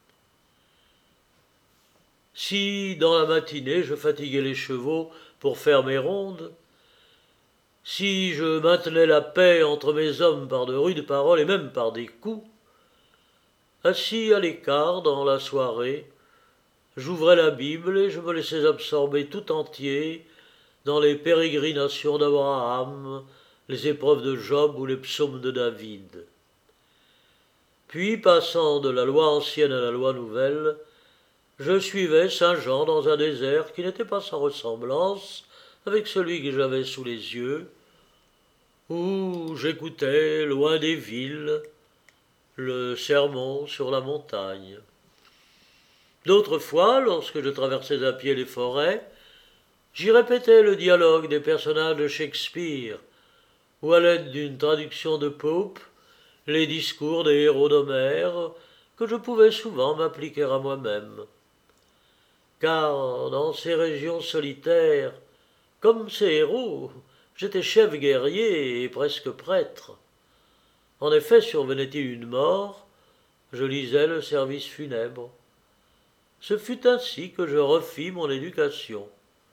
Si, dans la matinée, je fatiguais les chevaux pour faire mes rondes, si je maintenais la paix entre mes hommes par de rudes paroles et même par des coups, assis à l'écart dans la soirée, j'ouvrais la Bible et je me laissais absorber tout entier dans les pérégrinations d'Abraham, les épreuves de Job ou les psaumes de David. Puis, passant de la loi ancienne à la loi nouvelle, Je suivais Saint-Jean dans un désert qui n'était pas sans ressemblance avec celui que j'avais sous les yeux, où j'écoutais, loin des villes, le sermon sur la montagne. D'autres fois, lorsque je traversais à pied les forêts, j'y répétais le dialogue des personnages de Shakespeare, ou à l'aide d'une traduction de Pope, les discours des héros d'Homère, que je pouvais souvent m'appliquer à moi-même. Car dans ces régions solitaires, comme ces héros, j'étais chef guerrier et presque prêtre. En effet, survenait-il une mort, je lisais le service funèbre. Ce fut ainsi que je refis mon éducation.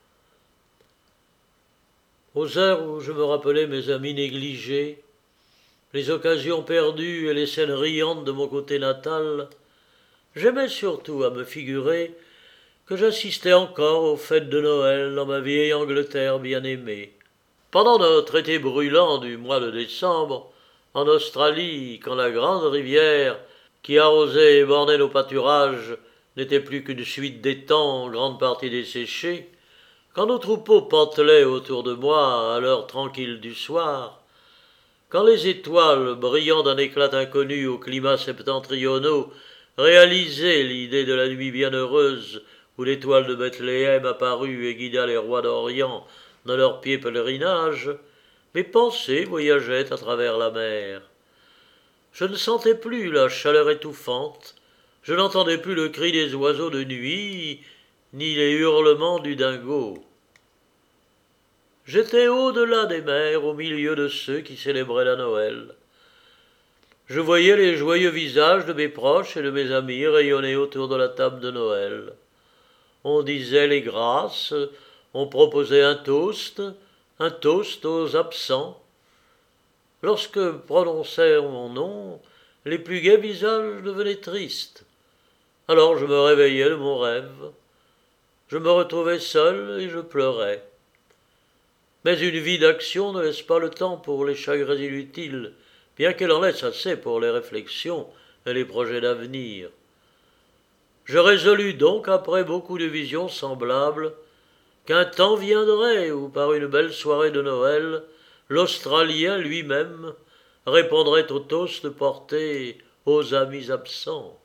Aux heures où je me rappelais mes amis négligés, les occasions perdues et les scènes riantes de mon côté natal, j'aimais surtout à me figurer que j'assistais encore aux fêtes de Noël dans ma vieille Angleterre bien-aimée. Pendant notre été brûlant du mois de décembre, en Australie, quand la grande rivière qui arrosait et bornait nos pâturages n'était plus qu'une suite d'étangs en grande partie desséchés, quand nos troupeaux pantelaient autour de moi à l'heure tranquille du soir, quand les étoiles, brillant d'un éclat inconnu aux climats septentrionaux, réalisaient l'idée de la nuit bienheureuse où l'étoile de Bethléem apparut et guida les rois d'Orient dans leur pied pèlerinage, mes pensées voyageaient à travers la mer. Je ne sentais plus la chaleur étouffante, je n'entendais plus le cri des oiseaux de nuit, ni les hurlements du dingo. J'étais au-delà des mers, au milieu de ceux qui célébraient la Noël. Je voyais les joyeux visages de mes proches et de mes amis rayonner autour de la table de Noël. On disait les grâces, on proposait un toast, un toast aux absents. Lorsque prononçait mon nom, les plus gais visages devenaient tristes. Alors je me réveillais de mon rêve. Je me retrouvais seul et je pleurais. Mais une vie d'action ne laisse pas le temps pour les chagrins inutiles, bien qu'elle en laisse assez pour les réflexions et les projets d'avenir. Je résolus donc, après beaucoup de visions semblables, qu'un temps viendrait où, par une belle soirée de Noël, l'Australien lui-même répondrait au toast porté aux amis absents.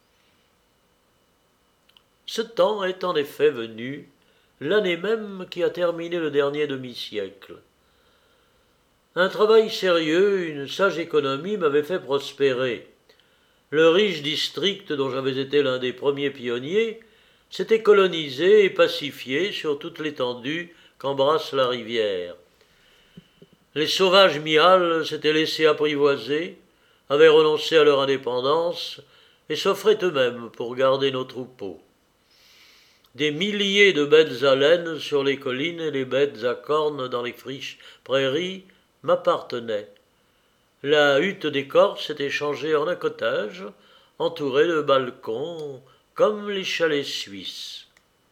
Ce temps est en effet venu, l'année même qui a terminé le dernier demi-siècle. Un travail sérieux, une sage économie m'avaient fait prospérer. Le riche district dont j'avais été l'un des premiers pionniers s'était colonisé et pacifié sur toute l'étendue qu'embrasse la rivière. Les sauvages mials s'étaient laissés apprivoiser, avaient renoncé à leur indépendance et s'offraient eux-mêmes pour garder nos troupeaux. Des milliers de bêtes à laine sur les collines et les bêtes à cornes dans les friches prairies m'appartenaient. La hutte des Corses était changée en un cottage, entouré de balcons, comme les chalets suisses.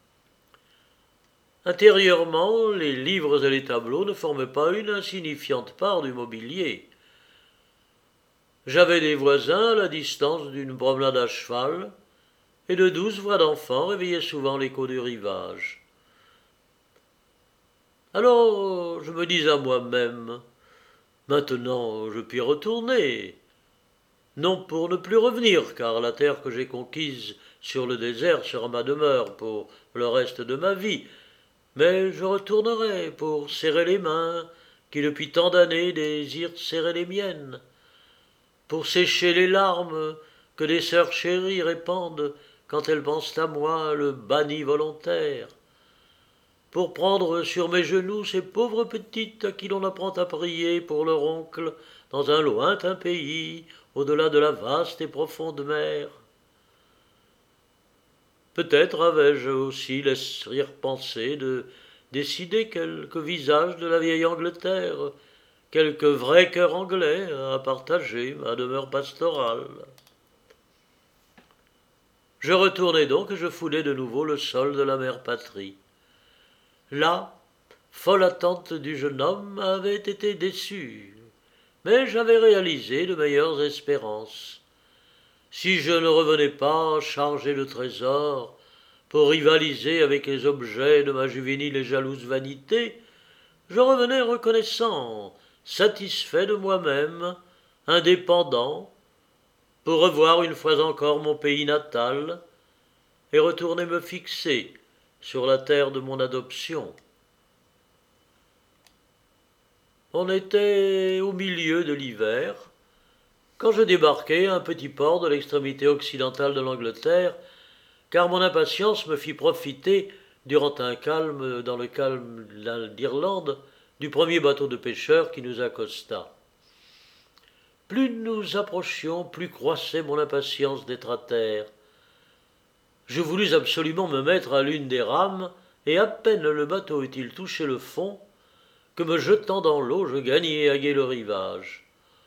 Intérieurement, les livres et les tableaux ne formaient pas une insignifiante part du mobilier. J'avais des voisins à la distance d'une promenade à cheval, et de douces voix d'enfants réveillaient souvent l'écho du rivage. Alors je me dis à moi-même, maintenant je puis retourner, non pour ne plus revenir, car la terre que j'ai conquise sur le désert sera ma demeure pour le reste de ma vie, mais je retournerai pour serrer les mains qui depuis tant d'années désirent serrer les miennes, pour sécher les larmes que des sœurs chéries répandent quand elles pensent à moi, le banni volontaire, pour prendre sur mes genoux ces pauvres petites à qui l'on apprend à prier pour leur oncle dans un lointain pays, au-delà de la vaste et profonde mer. Peut-être avais-je aussi laissé penser de décider quelques visages de la vieille Angleterre, quelques vrais cœurs anglais à partager ma demeure pastorale. Je retournai donc et je foulai de nouveau le sol de la mère patrie. Là, folle attente du jeune homme avait été déçue, mais j'avais réalisé de meilleures espérances. Si je ne revenais pas chargé de trésors, pour rivaliser avec les objets de ma juvénile et jalouse vanité, je revenais reconnaissant, satisfait de moi-même, indépendant, pour revoir une fois encore mon pays natal et retourner me fixer sur la terre de mon adoption. On était au milieu de l'hiver, quand je débarquai à un petit port de l'extrémité occidentale de l'Angleterre, car mon impatience me fit profiter, durant un calme dans le calme d'Irlande, du premier bateau de pêcheurs qui nous accosta. Plus nous approchions, plus croissait mon impatience d'être à terre. Je voulus absolument me mettre à l'une des rames, et à peine le bateau eut-il touché le fond, que me jetant dans l'eau, je gagnai à gué le rivage.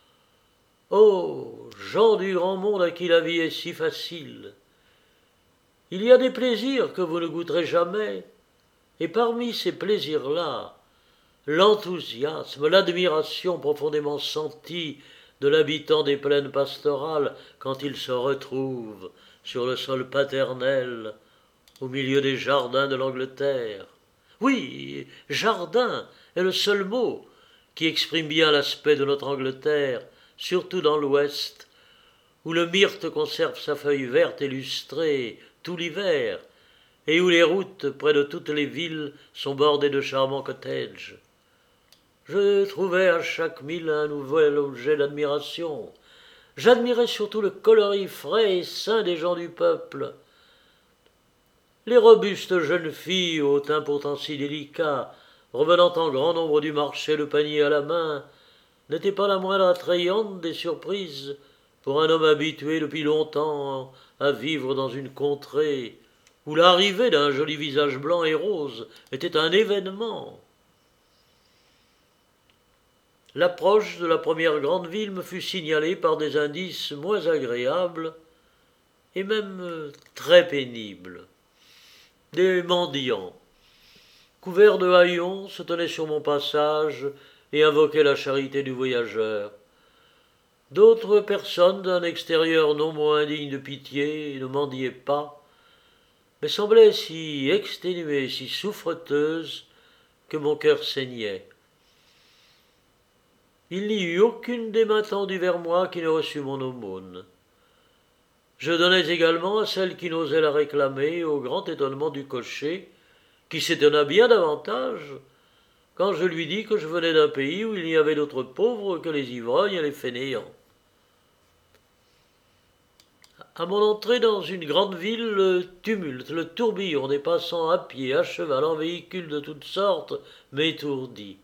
Oh, gens du grand monde à qui la vie est si facile! Il y a des plaisirs que vous ne goûterez jamais, et parmi ces plaisirs-là, l'enthousiasme, l'admiration profondément sentie de l'habitant des plaines pastorales quand il se retrouve sur le sol paternel, au milieu des jardins de l'Angleterre. Oui, jardin est le seul mot qui exprime bien l'aspect de notre Angleterre, surtout dans l'Ouest, où le myrte conserve sa feuille verte et lustrée tout l'hiver, et où les routes près de toutes les villes sont bordées de charmants cottages. Je trouvais à chaque mille un nouvel objet d'admiration. J'admirais surtout le coloris frais et sain des gens du peuple. Les robustes jeunes filles au teint pourtant si délicat, revenant en grand nombre du marché le panier à la main, n'étaient pas la moindre attrayante des surprises pour un homme habitué depuis longtemps à vivre dans une contrée où l'arrivée d'un joli visage blanc et rose était un événement. L'approche de la première grande ville me fut signalée par des indices moins agréables et même très pénibles. Des mendiants, couverts de haillons, se tenaient sur mon passage et invoquaient la charité du voyageur. D'autres personnes d'un extérieur non moins digne de pitié ne mendiaient pas, mais semblaient si exténuées, si souffreteuses, que mon cœur saignait. Il n'y eut aucune des mains tendues vers moi qui ne reçut mon aumône. Je donnais également à celle qui n'osait la réclamer, au grand étonnement du cocher, qui s'étonna bien davantage quand je lui dis que je venais d'un pays où il n'y avait d'autres pauvres que les ivrognes et les fainéants. À mon entrée dans une grande ville, le tumulte, le tourbillon des passants à pied, à cheval, en véhicules de toutes sortes, m'étourdit.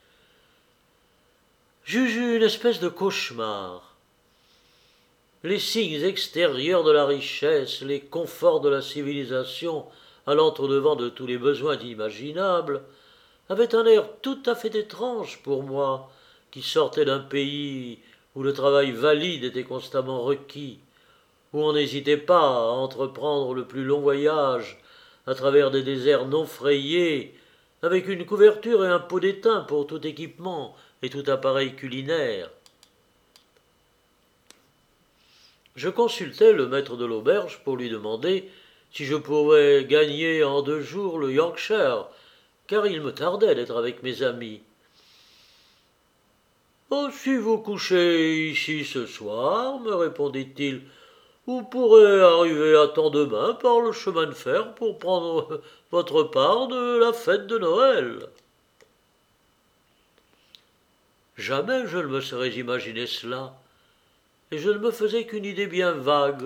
J'eus une espèce de cauchemar. Les signes extérieurs de la richesse, les conforts de la civilisation, allant au-devant de tous les besoins imaginables, avaient un air tout à fait étrange pour moi, qui sortais d'un pays où le travail valide était constamment requis, où on n'hésitait pas à entreprendre le plus long voyage à travers des déserts non frayés, avec une couverture et un pot d'étain pour tout équipement et tout appareil culinaire. Je consultai le maître de l'auberge pour lui demander si je pouvais gagner en deux jours le Yorkshire, car il me tardait d'être avec mes amis. « Oh, si vous couchez ici ce soir, me répondit-il, vous pourrez arriver à temps demain par le chemin de fer pour prendre votre part de la fête de Noël. » Jamais je ne me serais imaginé cela, et je ne me faisais qu'une idée bien vague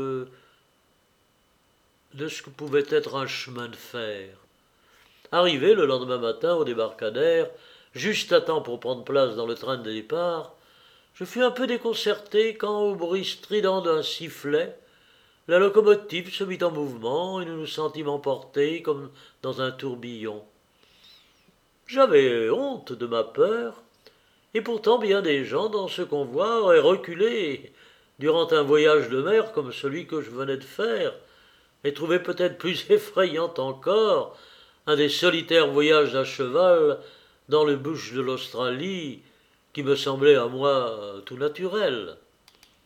de ce que pouvait être un chemin de fer. Arrivé le lendemain matin au débarcadère, juste à temps pour prendre place dans le train de départ, je fus un peu déconcerté quand, au bruit strident d'un sifflet, la locomotive se mit en mouvement et nous nous sentîmes emportés comme dans un tourbillon. J'avais honte de ma peur, et pourtant bien des gens dans ce convoi auraient reculé durant un voyage de mer comme celui que je venais de faire, et trouvaient peut-être plus effrayant encore un des solitaires voyages à cheval dans le bush de l'Australie, qui me semblait à moi tout naturel.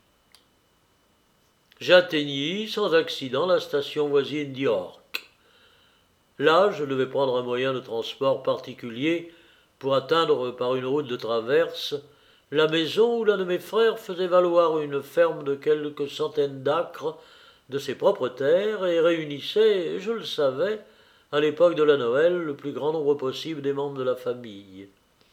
J'atteignis sans accident la station voisine d'York. Là, je devais prendre un moyen de transport particulier pour atteindre par une route de traverse la maison où l'un de mes frères faisait valoir une ferme de quelques centaines d'acres de ses propres terres et réunissait, je le savais, à l'époque de la Noël, le plus grand nombre possible des membres de la famille.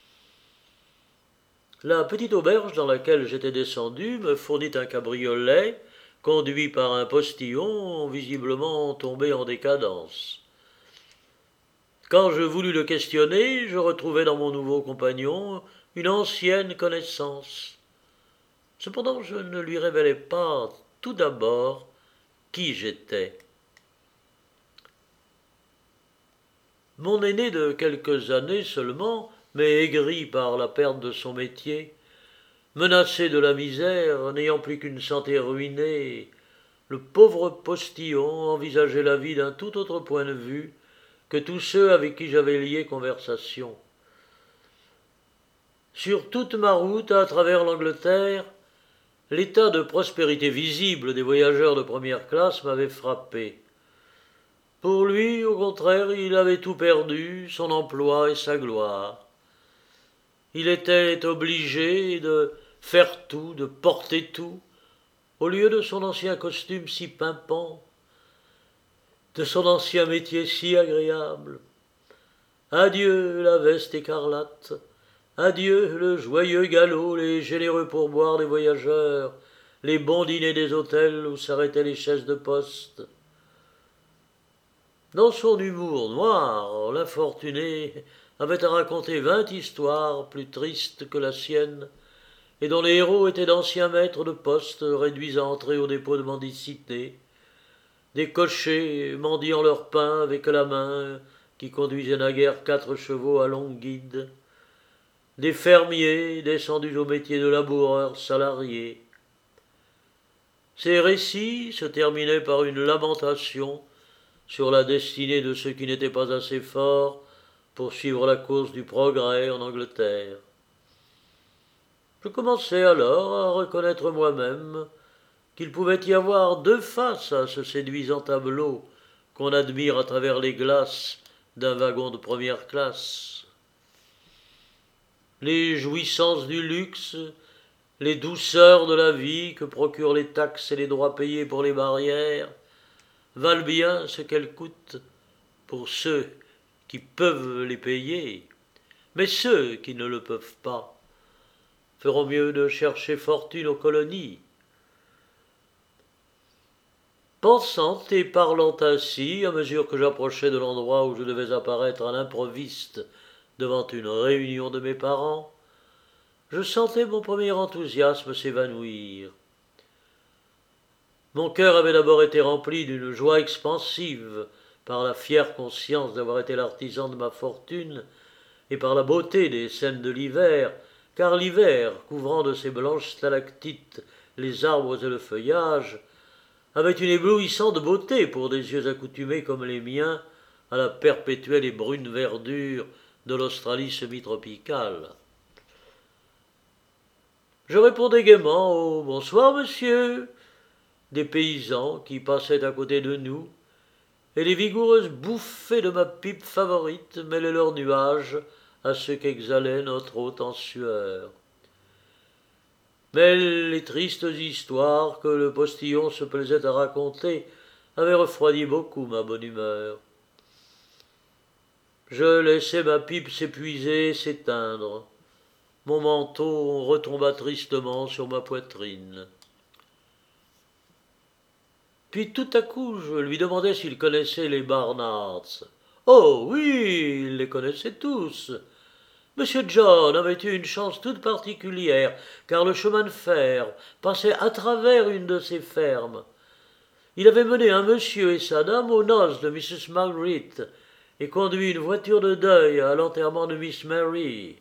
La petite auberge dans laquelle j'étais descendu me fournit un cabriolet conduit par un postillon visiblement tombé en décadence. Quand je voulus le questionner, je retrouvai dans mon nouveau compagnon une ancienne connaissance. Cependant, je ne lui révélai pas tout d'abord qui j'étais. Mon aîné de quelques années seulement, mais aigri par la perte de son métier, menacé de la misère, n'ayant plus qu'une santé ruinée, le pauvre postillon envisageait la vie d'un tout autre point de vue que tous ceux avec qui j'avais lié conversation. Sur toute ma route à travers l'Angleterre, l'état de prospérité visible des voyageurs de première classe m'avait frappé. Pour lui, au contraire, il avait tout perdu, son emploi et sa gloire. Il était obligé de faire tout, de porter tout, au lieu de son ancien costume si pimpant, de son ancien métier si agréable. Adieu la veste écarlate, adieu le joyeux galop, les généreux pourboires des voyageurs, les bons dîners des hôtels où s'arrêtaient les chaises de poste. Dans son humour noir, l'infortuné avait à raconter vingt histoires plus tristes que la sienne, et dont les héros étaient d'anciens maîtres de poste réduits à entrer au dépôt de mendicité, des cochers mendiant leur pain avec la main, qui conduisaient naguère quatre chevaux à longue guide, des fermiers descendus au métier de laboureurs salariés. Ces récits se terminaient par une lamentation sur la destinée de ceux qui n'étaient pas assez forts pour suivre la course du progrès en Angleterre. Je commençais alors à reconnaître moi-même qu'il pouvait y avoir deux faces à ce séduisant tableau qu'on admire à travers les glaces d'un wagon de première classe. Les jouissances du luxe, les douceurs de la vie que procurent les taxes et les droits payés pour les barrières, valent bien ce qu'elles coûtent pour ceux qui peuvent les payer, mais ceux qui ne le peuvent pas feront mieux de chercher fortune aux colonies. Pensant et parlant ainsi, à mesure que j'approchais de l'endroit où je devais apparaître à l'improviste devant une réunion de mes parents, je sentais mon premier enthousiasme s'évanouir. Mon cœur avait d'abord été rempli d'une joie expansive par la fière conscience d'avoir été l'artisan de ma fortune et par la beauté des scènes de l'hiver, car l'hiver, couvrant de ses blanches stalactites les arbres et le feuillage, avait une éblouissante beauté pour des yeux accoutumés comme les miens à la perpétuelle et brune verdure de l'Australie semi-tropicale. Je répondais gaiement au « Bonsoir, monsieur » des paysans qui passaient à côté de nous, et les vigoureuses bouffées de ma pipe favorite mêlaient leurs nuages à ce qu'exhalait notre hôte en sueur. Mais les tristes histoires que le postillon se plaisait à raconter avaient refroidi beaucoup ma bonne humeur. Je laissai ma pipe s'épuiser et s'éteindre. Mon manteau retomba tristement sur ma poitrine. Puis tout à coup, je lui demandai s'il connaissait les Barnards. « Oh oui, il les connaissait tous. Monsieur John avait eu une chance toute particulière, car le chemin de fer passait à travers une de ses fermes. Il avait mené un monsieur et sa dame aux noces de Missus Margaret et conduit une voiture de deuil à l'enterrement de Miss Mary.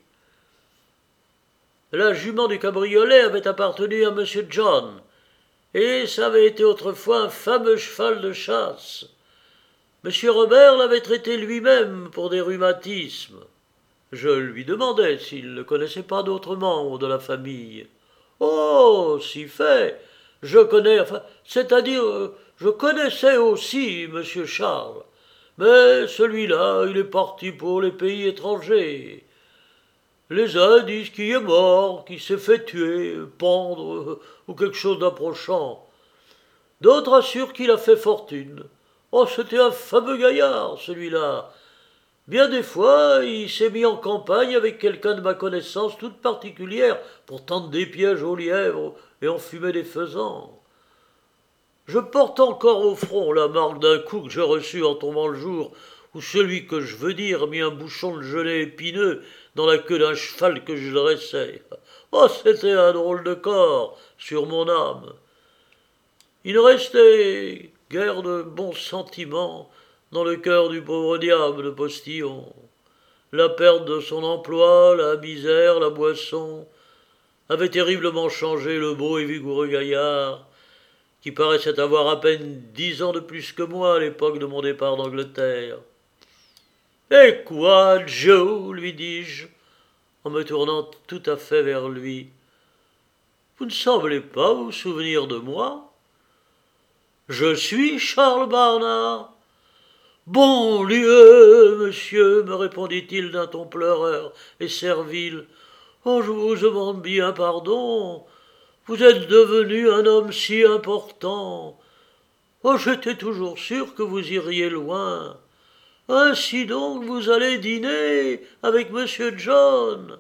La jument du cabriolet avait appartenu à Monsieur John, et ça avait été autrefois un fameux cheval de chasse. Monsieur Robert l'avait traité lui-même pour des rhumatismes. Je lui demandai s'il ne connaissait pas d'autres membres de la famille. « Oh, si fait, je connais, enfin, c'est-à-dire, je connaissais aussi Monsieur Charles, Mais celui-là, il est parti pour les pays étrangers. Les uns disent qu'il est mort, qu'il s'est fait tuer, pendre, ou quelque chose d'approchant. D'autres assurent qu'il a fait fortune. Oh, c'était un fameux gaillard, celui-là. Bien des fois, il s'est mis en campagne avec quelqu'un de ma connaissance toute particulière pour tendre des pièges aux lièvres et enfumer des faisans. Je porte encore au front la marque d'un coup que j'ai reçu en tombant le jour, où celui que je veux dire mit un bouchon de gelée épineux dans la queue d'un cheval que je dressais. Oh, c'était un drôle de corps sur mon âme. Il ne restait guère de bons sentiments dans le cœur du pauvre diable de postillon. La perte de son emploi, la misère, la boisson, avaient terriblement changé le beau et vigoureux gaillard, qui paraissait avoir à peine dix ans de plus que moi à l'époque de mon départ d'Angleterre. « Eh quoi, Joe ?» lui dis-je, en me tournant tout à fait vers lui. « Vous ne semblez pas vous souvenir de moi ?»« Je suis Charles Barnard. »« Bon Dieu, monsieur, me répondit-il d'un ton pleureur et servile. Oh, je vous demande bien pardon. Vous êtes devenu un homme si important. Oh, j'étais toujours sûr que vous iriez loin. Ainsi donc vous allez dîner avec monsieur John.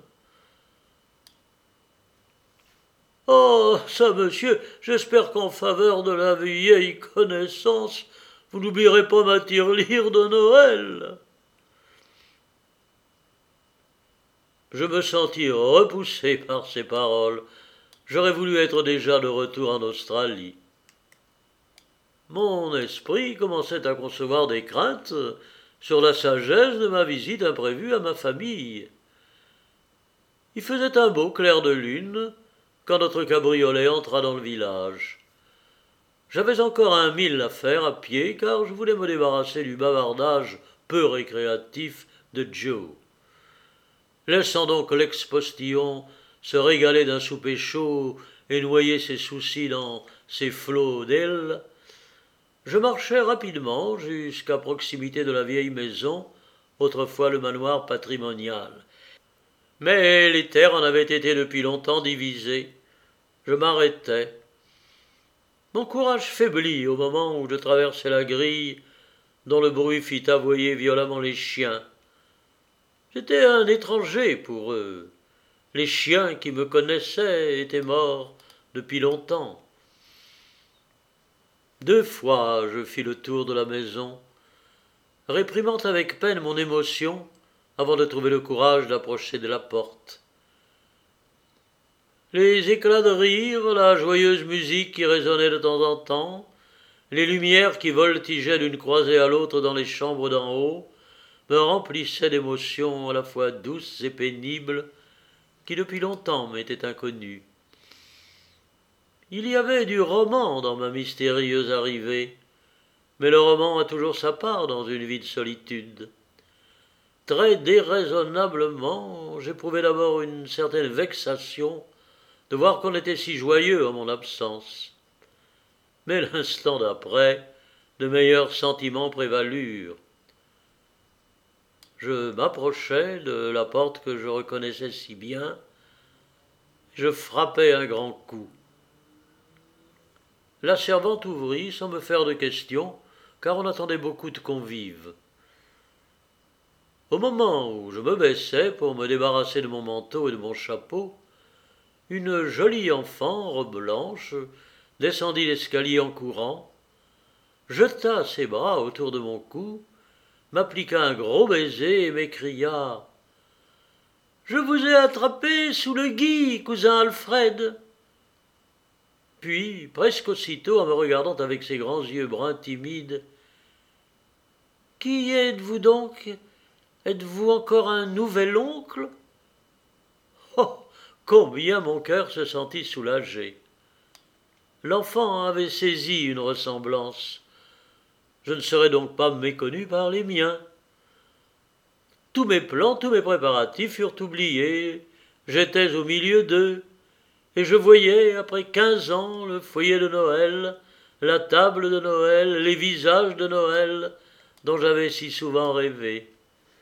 Oh, ça, monsieur, j'espère qu'en faveur de la vieille connaissance, vous n'oublierez pas ma tirelire de Noël. Je me sentis repoussé par ces paroles. J'aurais voulu être déjà de retour en Australie. Mon esprit commençait à concevoir des craintes sur la sagesse de ma visite imprévue à ma famille. Il faisait un beau clair de lune quand notre cabriolet entra dans le village. J'avais encore un mille à faire à pied car je voulais me débarrasser du bavardage peu récréatif de Joe. Laissant donc l'ex-postillon se régaler d'un souper chaud et noyer ses soucis dans ses flots d'ailes, je marchai rapidement jusqu'à proximité de la vieille maison, autrefois le manoir patrimonial. Mais les terres en avaient été depuis longtemps divisées. Je m'arrêtai. Mon courage faiblit au moment où je traversai la grille, dont le bruit fit aboyer violemment les chiens. J'étais un étranger pour eux. Les chiens qui me connaissaient étaient morts depuis longtemps. Deux fois je fis le tour de la maison, réprimant avec peine mon émotion avant de trouver le courage d'approcher de la porte. Les éclats de rire, la joyeuse musique qui résonnait de temps en temps, les lumières qui voltigeaient d'une croisée à l'autre dans les chambres d'en haut, me remplissaient d'émotions à la fois douces et pénibles qui depuis longtemps m'étaient inconnues. Il y avait du roman dans ma mystérieuse arrivée, mais le roman a toujours sa part dans une vie de solitude. Très déraisonnablement, j'éprouvais d'abord une certaine vexation de voir qu'on était si joyeux en mon absence. Mais l'instant d'après, de meilleurs sentiments prévalurent. Je m'approchai de la porte que je reconnaissais si bien, je frappai un grand coup. La servante ouvrit sans me faire de questions, car on attendait beaucoup de convives. Au moment où je me baissais pour me débarrasser de mon manteau et de mon chapeau, une jolie enfant, en robe blanche, descendit l'escalier en courant, jeta ses bras autour de mon cou, m'appliqua un gros baiser et m'écria « Je vous ai attrapé sous le gui, cousin Alfred !» Puis, presque aussitôt, en me regardant avec ses grands yeux bruns timides, « Qui êtes-vous donc ? Êtes-vous encore un nouvel oncle ?» Oh, combien mon cœur se sentit soulagé. L'enfant avait saisi une ressemblance. Je ne serais donc pas méconnu par les miens. Tous mes plans, tous mes préparatifs furent oubliés. J'étais au milieu d'eux, et je voyais, après quinze ans, le foyer de Noël, la table de Noël, les visages de Noël, dont j'avais si souvent rêvé.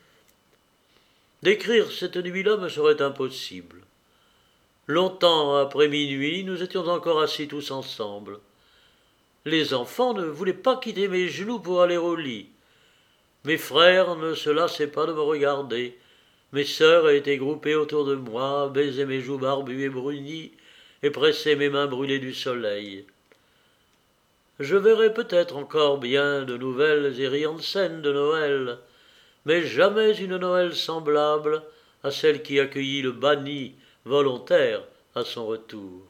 Décrire cette nuit-là me serait impossible. Longtemps après minuit, nous étions encore assis tous ensemble. Les enfants ne voulaient pas quitter mes genoux pour aller au lit. Mes frères ne se lassaient pas de me regarder. Mes sœurs étaient groupées autour de moi, baisaient mes joues barbues et brunies, et pressaient mes mains brûlées du soleil. Je verrai peut-être encore bien de nouvelles et riantes scènes de Noël, mais jamais une Noël semblable à celle qui accueillit le banni volontaire à son retour.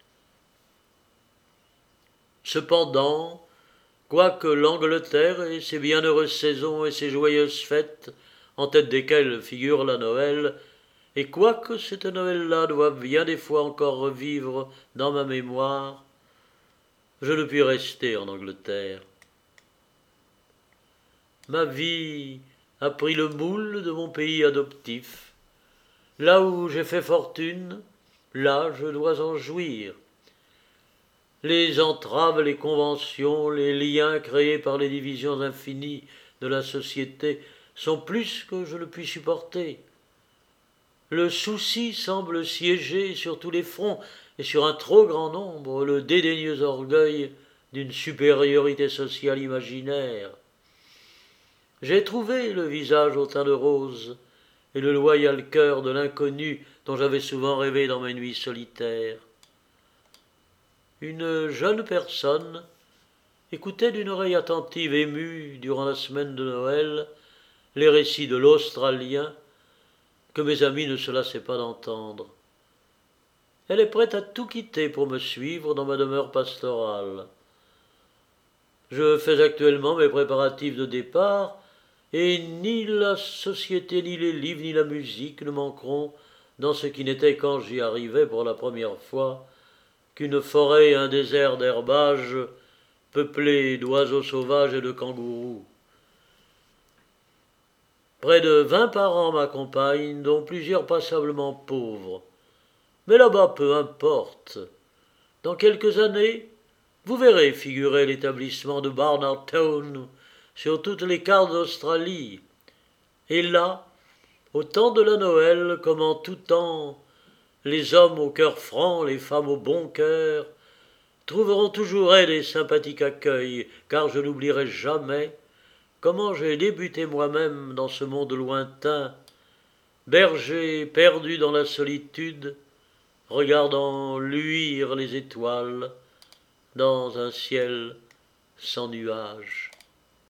Cependant, quoique l'Angleterre ait ses bienheureuses saisons et ses joyeuses fêtes, en tête desquelles figure la Noël, et quoique cette Noël-là doive bien des fois encore revivre dans ma mémoire, je ne puis rester en Angleterre. Ma vie a pris le moule de mon pays adoptif. Là où j'ai fait fortune, là je dois en jouir. Les entraves, les conventions, les liens créés par les divisions infinies de la société sont plus que je ne puis supporter. Le souci semble siéger sur tous les fronts et sur un trop grand nombre le dédaigneux orgueil d'une supériorité sociale imaginaire. J'ai trouvé le visage au teint de rose et le loyal cœur de l'inconnu dont j'avais souvent rêvé dans mes nuits solitaires. Une jeune personne écoutait d'une oreille attentive émue durant la semaine de Noël les récits de l'Australien que mes amis ne se lassaient pas d'entendre. Elle est prête à tout quitter pour me suivre dans ma demeure pastorale. Je fais actuellement mes préparatifs de départ, et ni la société, ni les livres, ni la musique ne manqueront dans ce qui n'était quand j'y arrivais pour la première fois qu'une forêt et un désert d'herbage peuplés d'oiseaux sauvages et de kangourous. Près de vingt parents m'accompagnent, dont plusieurs passablement pauvres. Mais là-bas, peu importe. Dans quelques années, vous verrez figurer l'établissement de Barnard Town sur toutes les cartes d'Australie. Et là, au temps de la Noël, comme en tout temps, les hommes au cœur franc, les femmes au bon cœur, trouveront toujours elles des sympathiques accueils, car je n'oublierai jamais comment j'ai débuté moi-même dans ce monde lointain, berger perdu dans la solitude, regardant luire les étoiles dans un ciel sans nuages.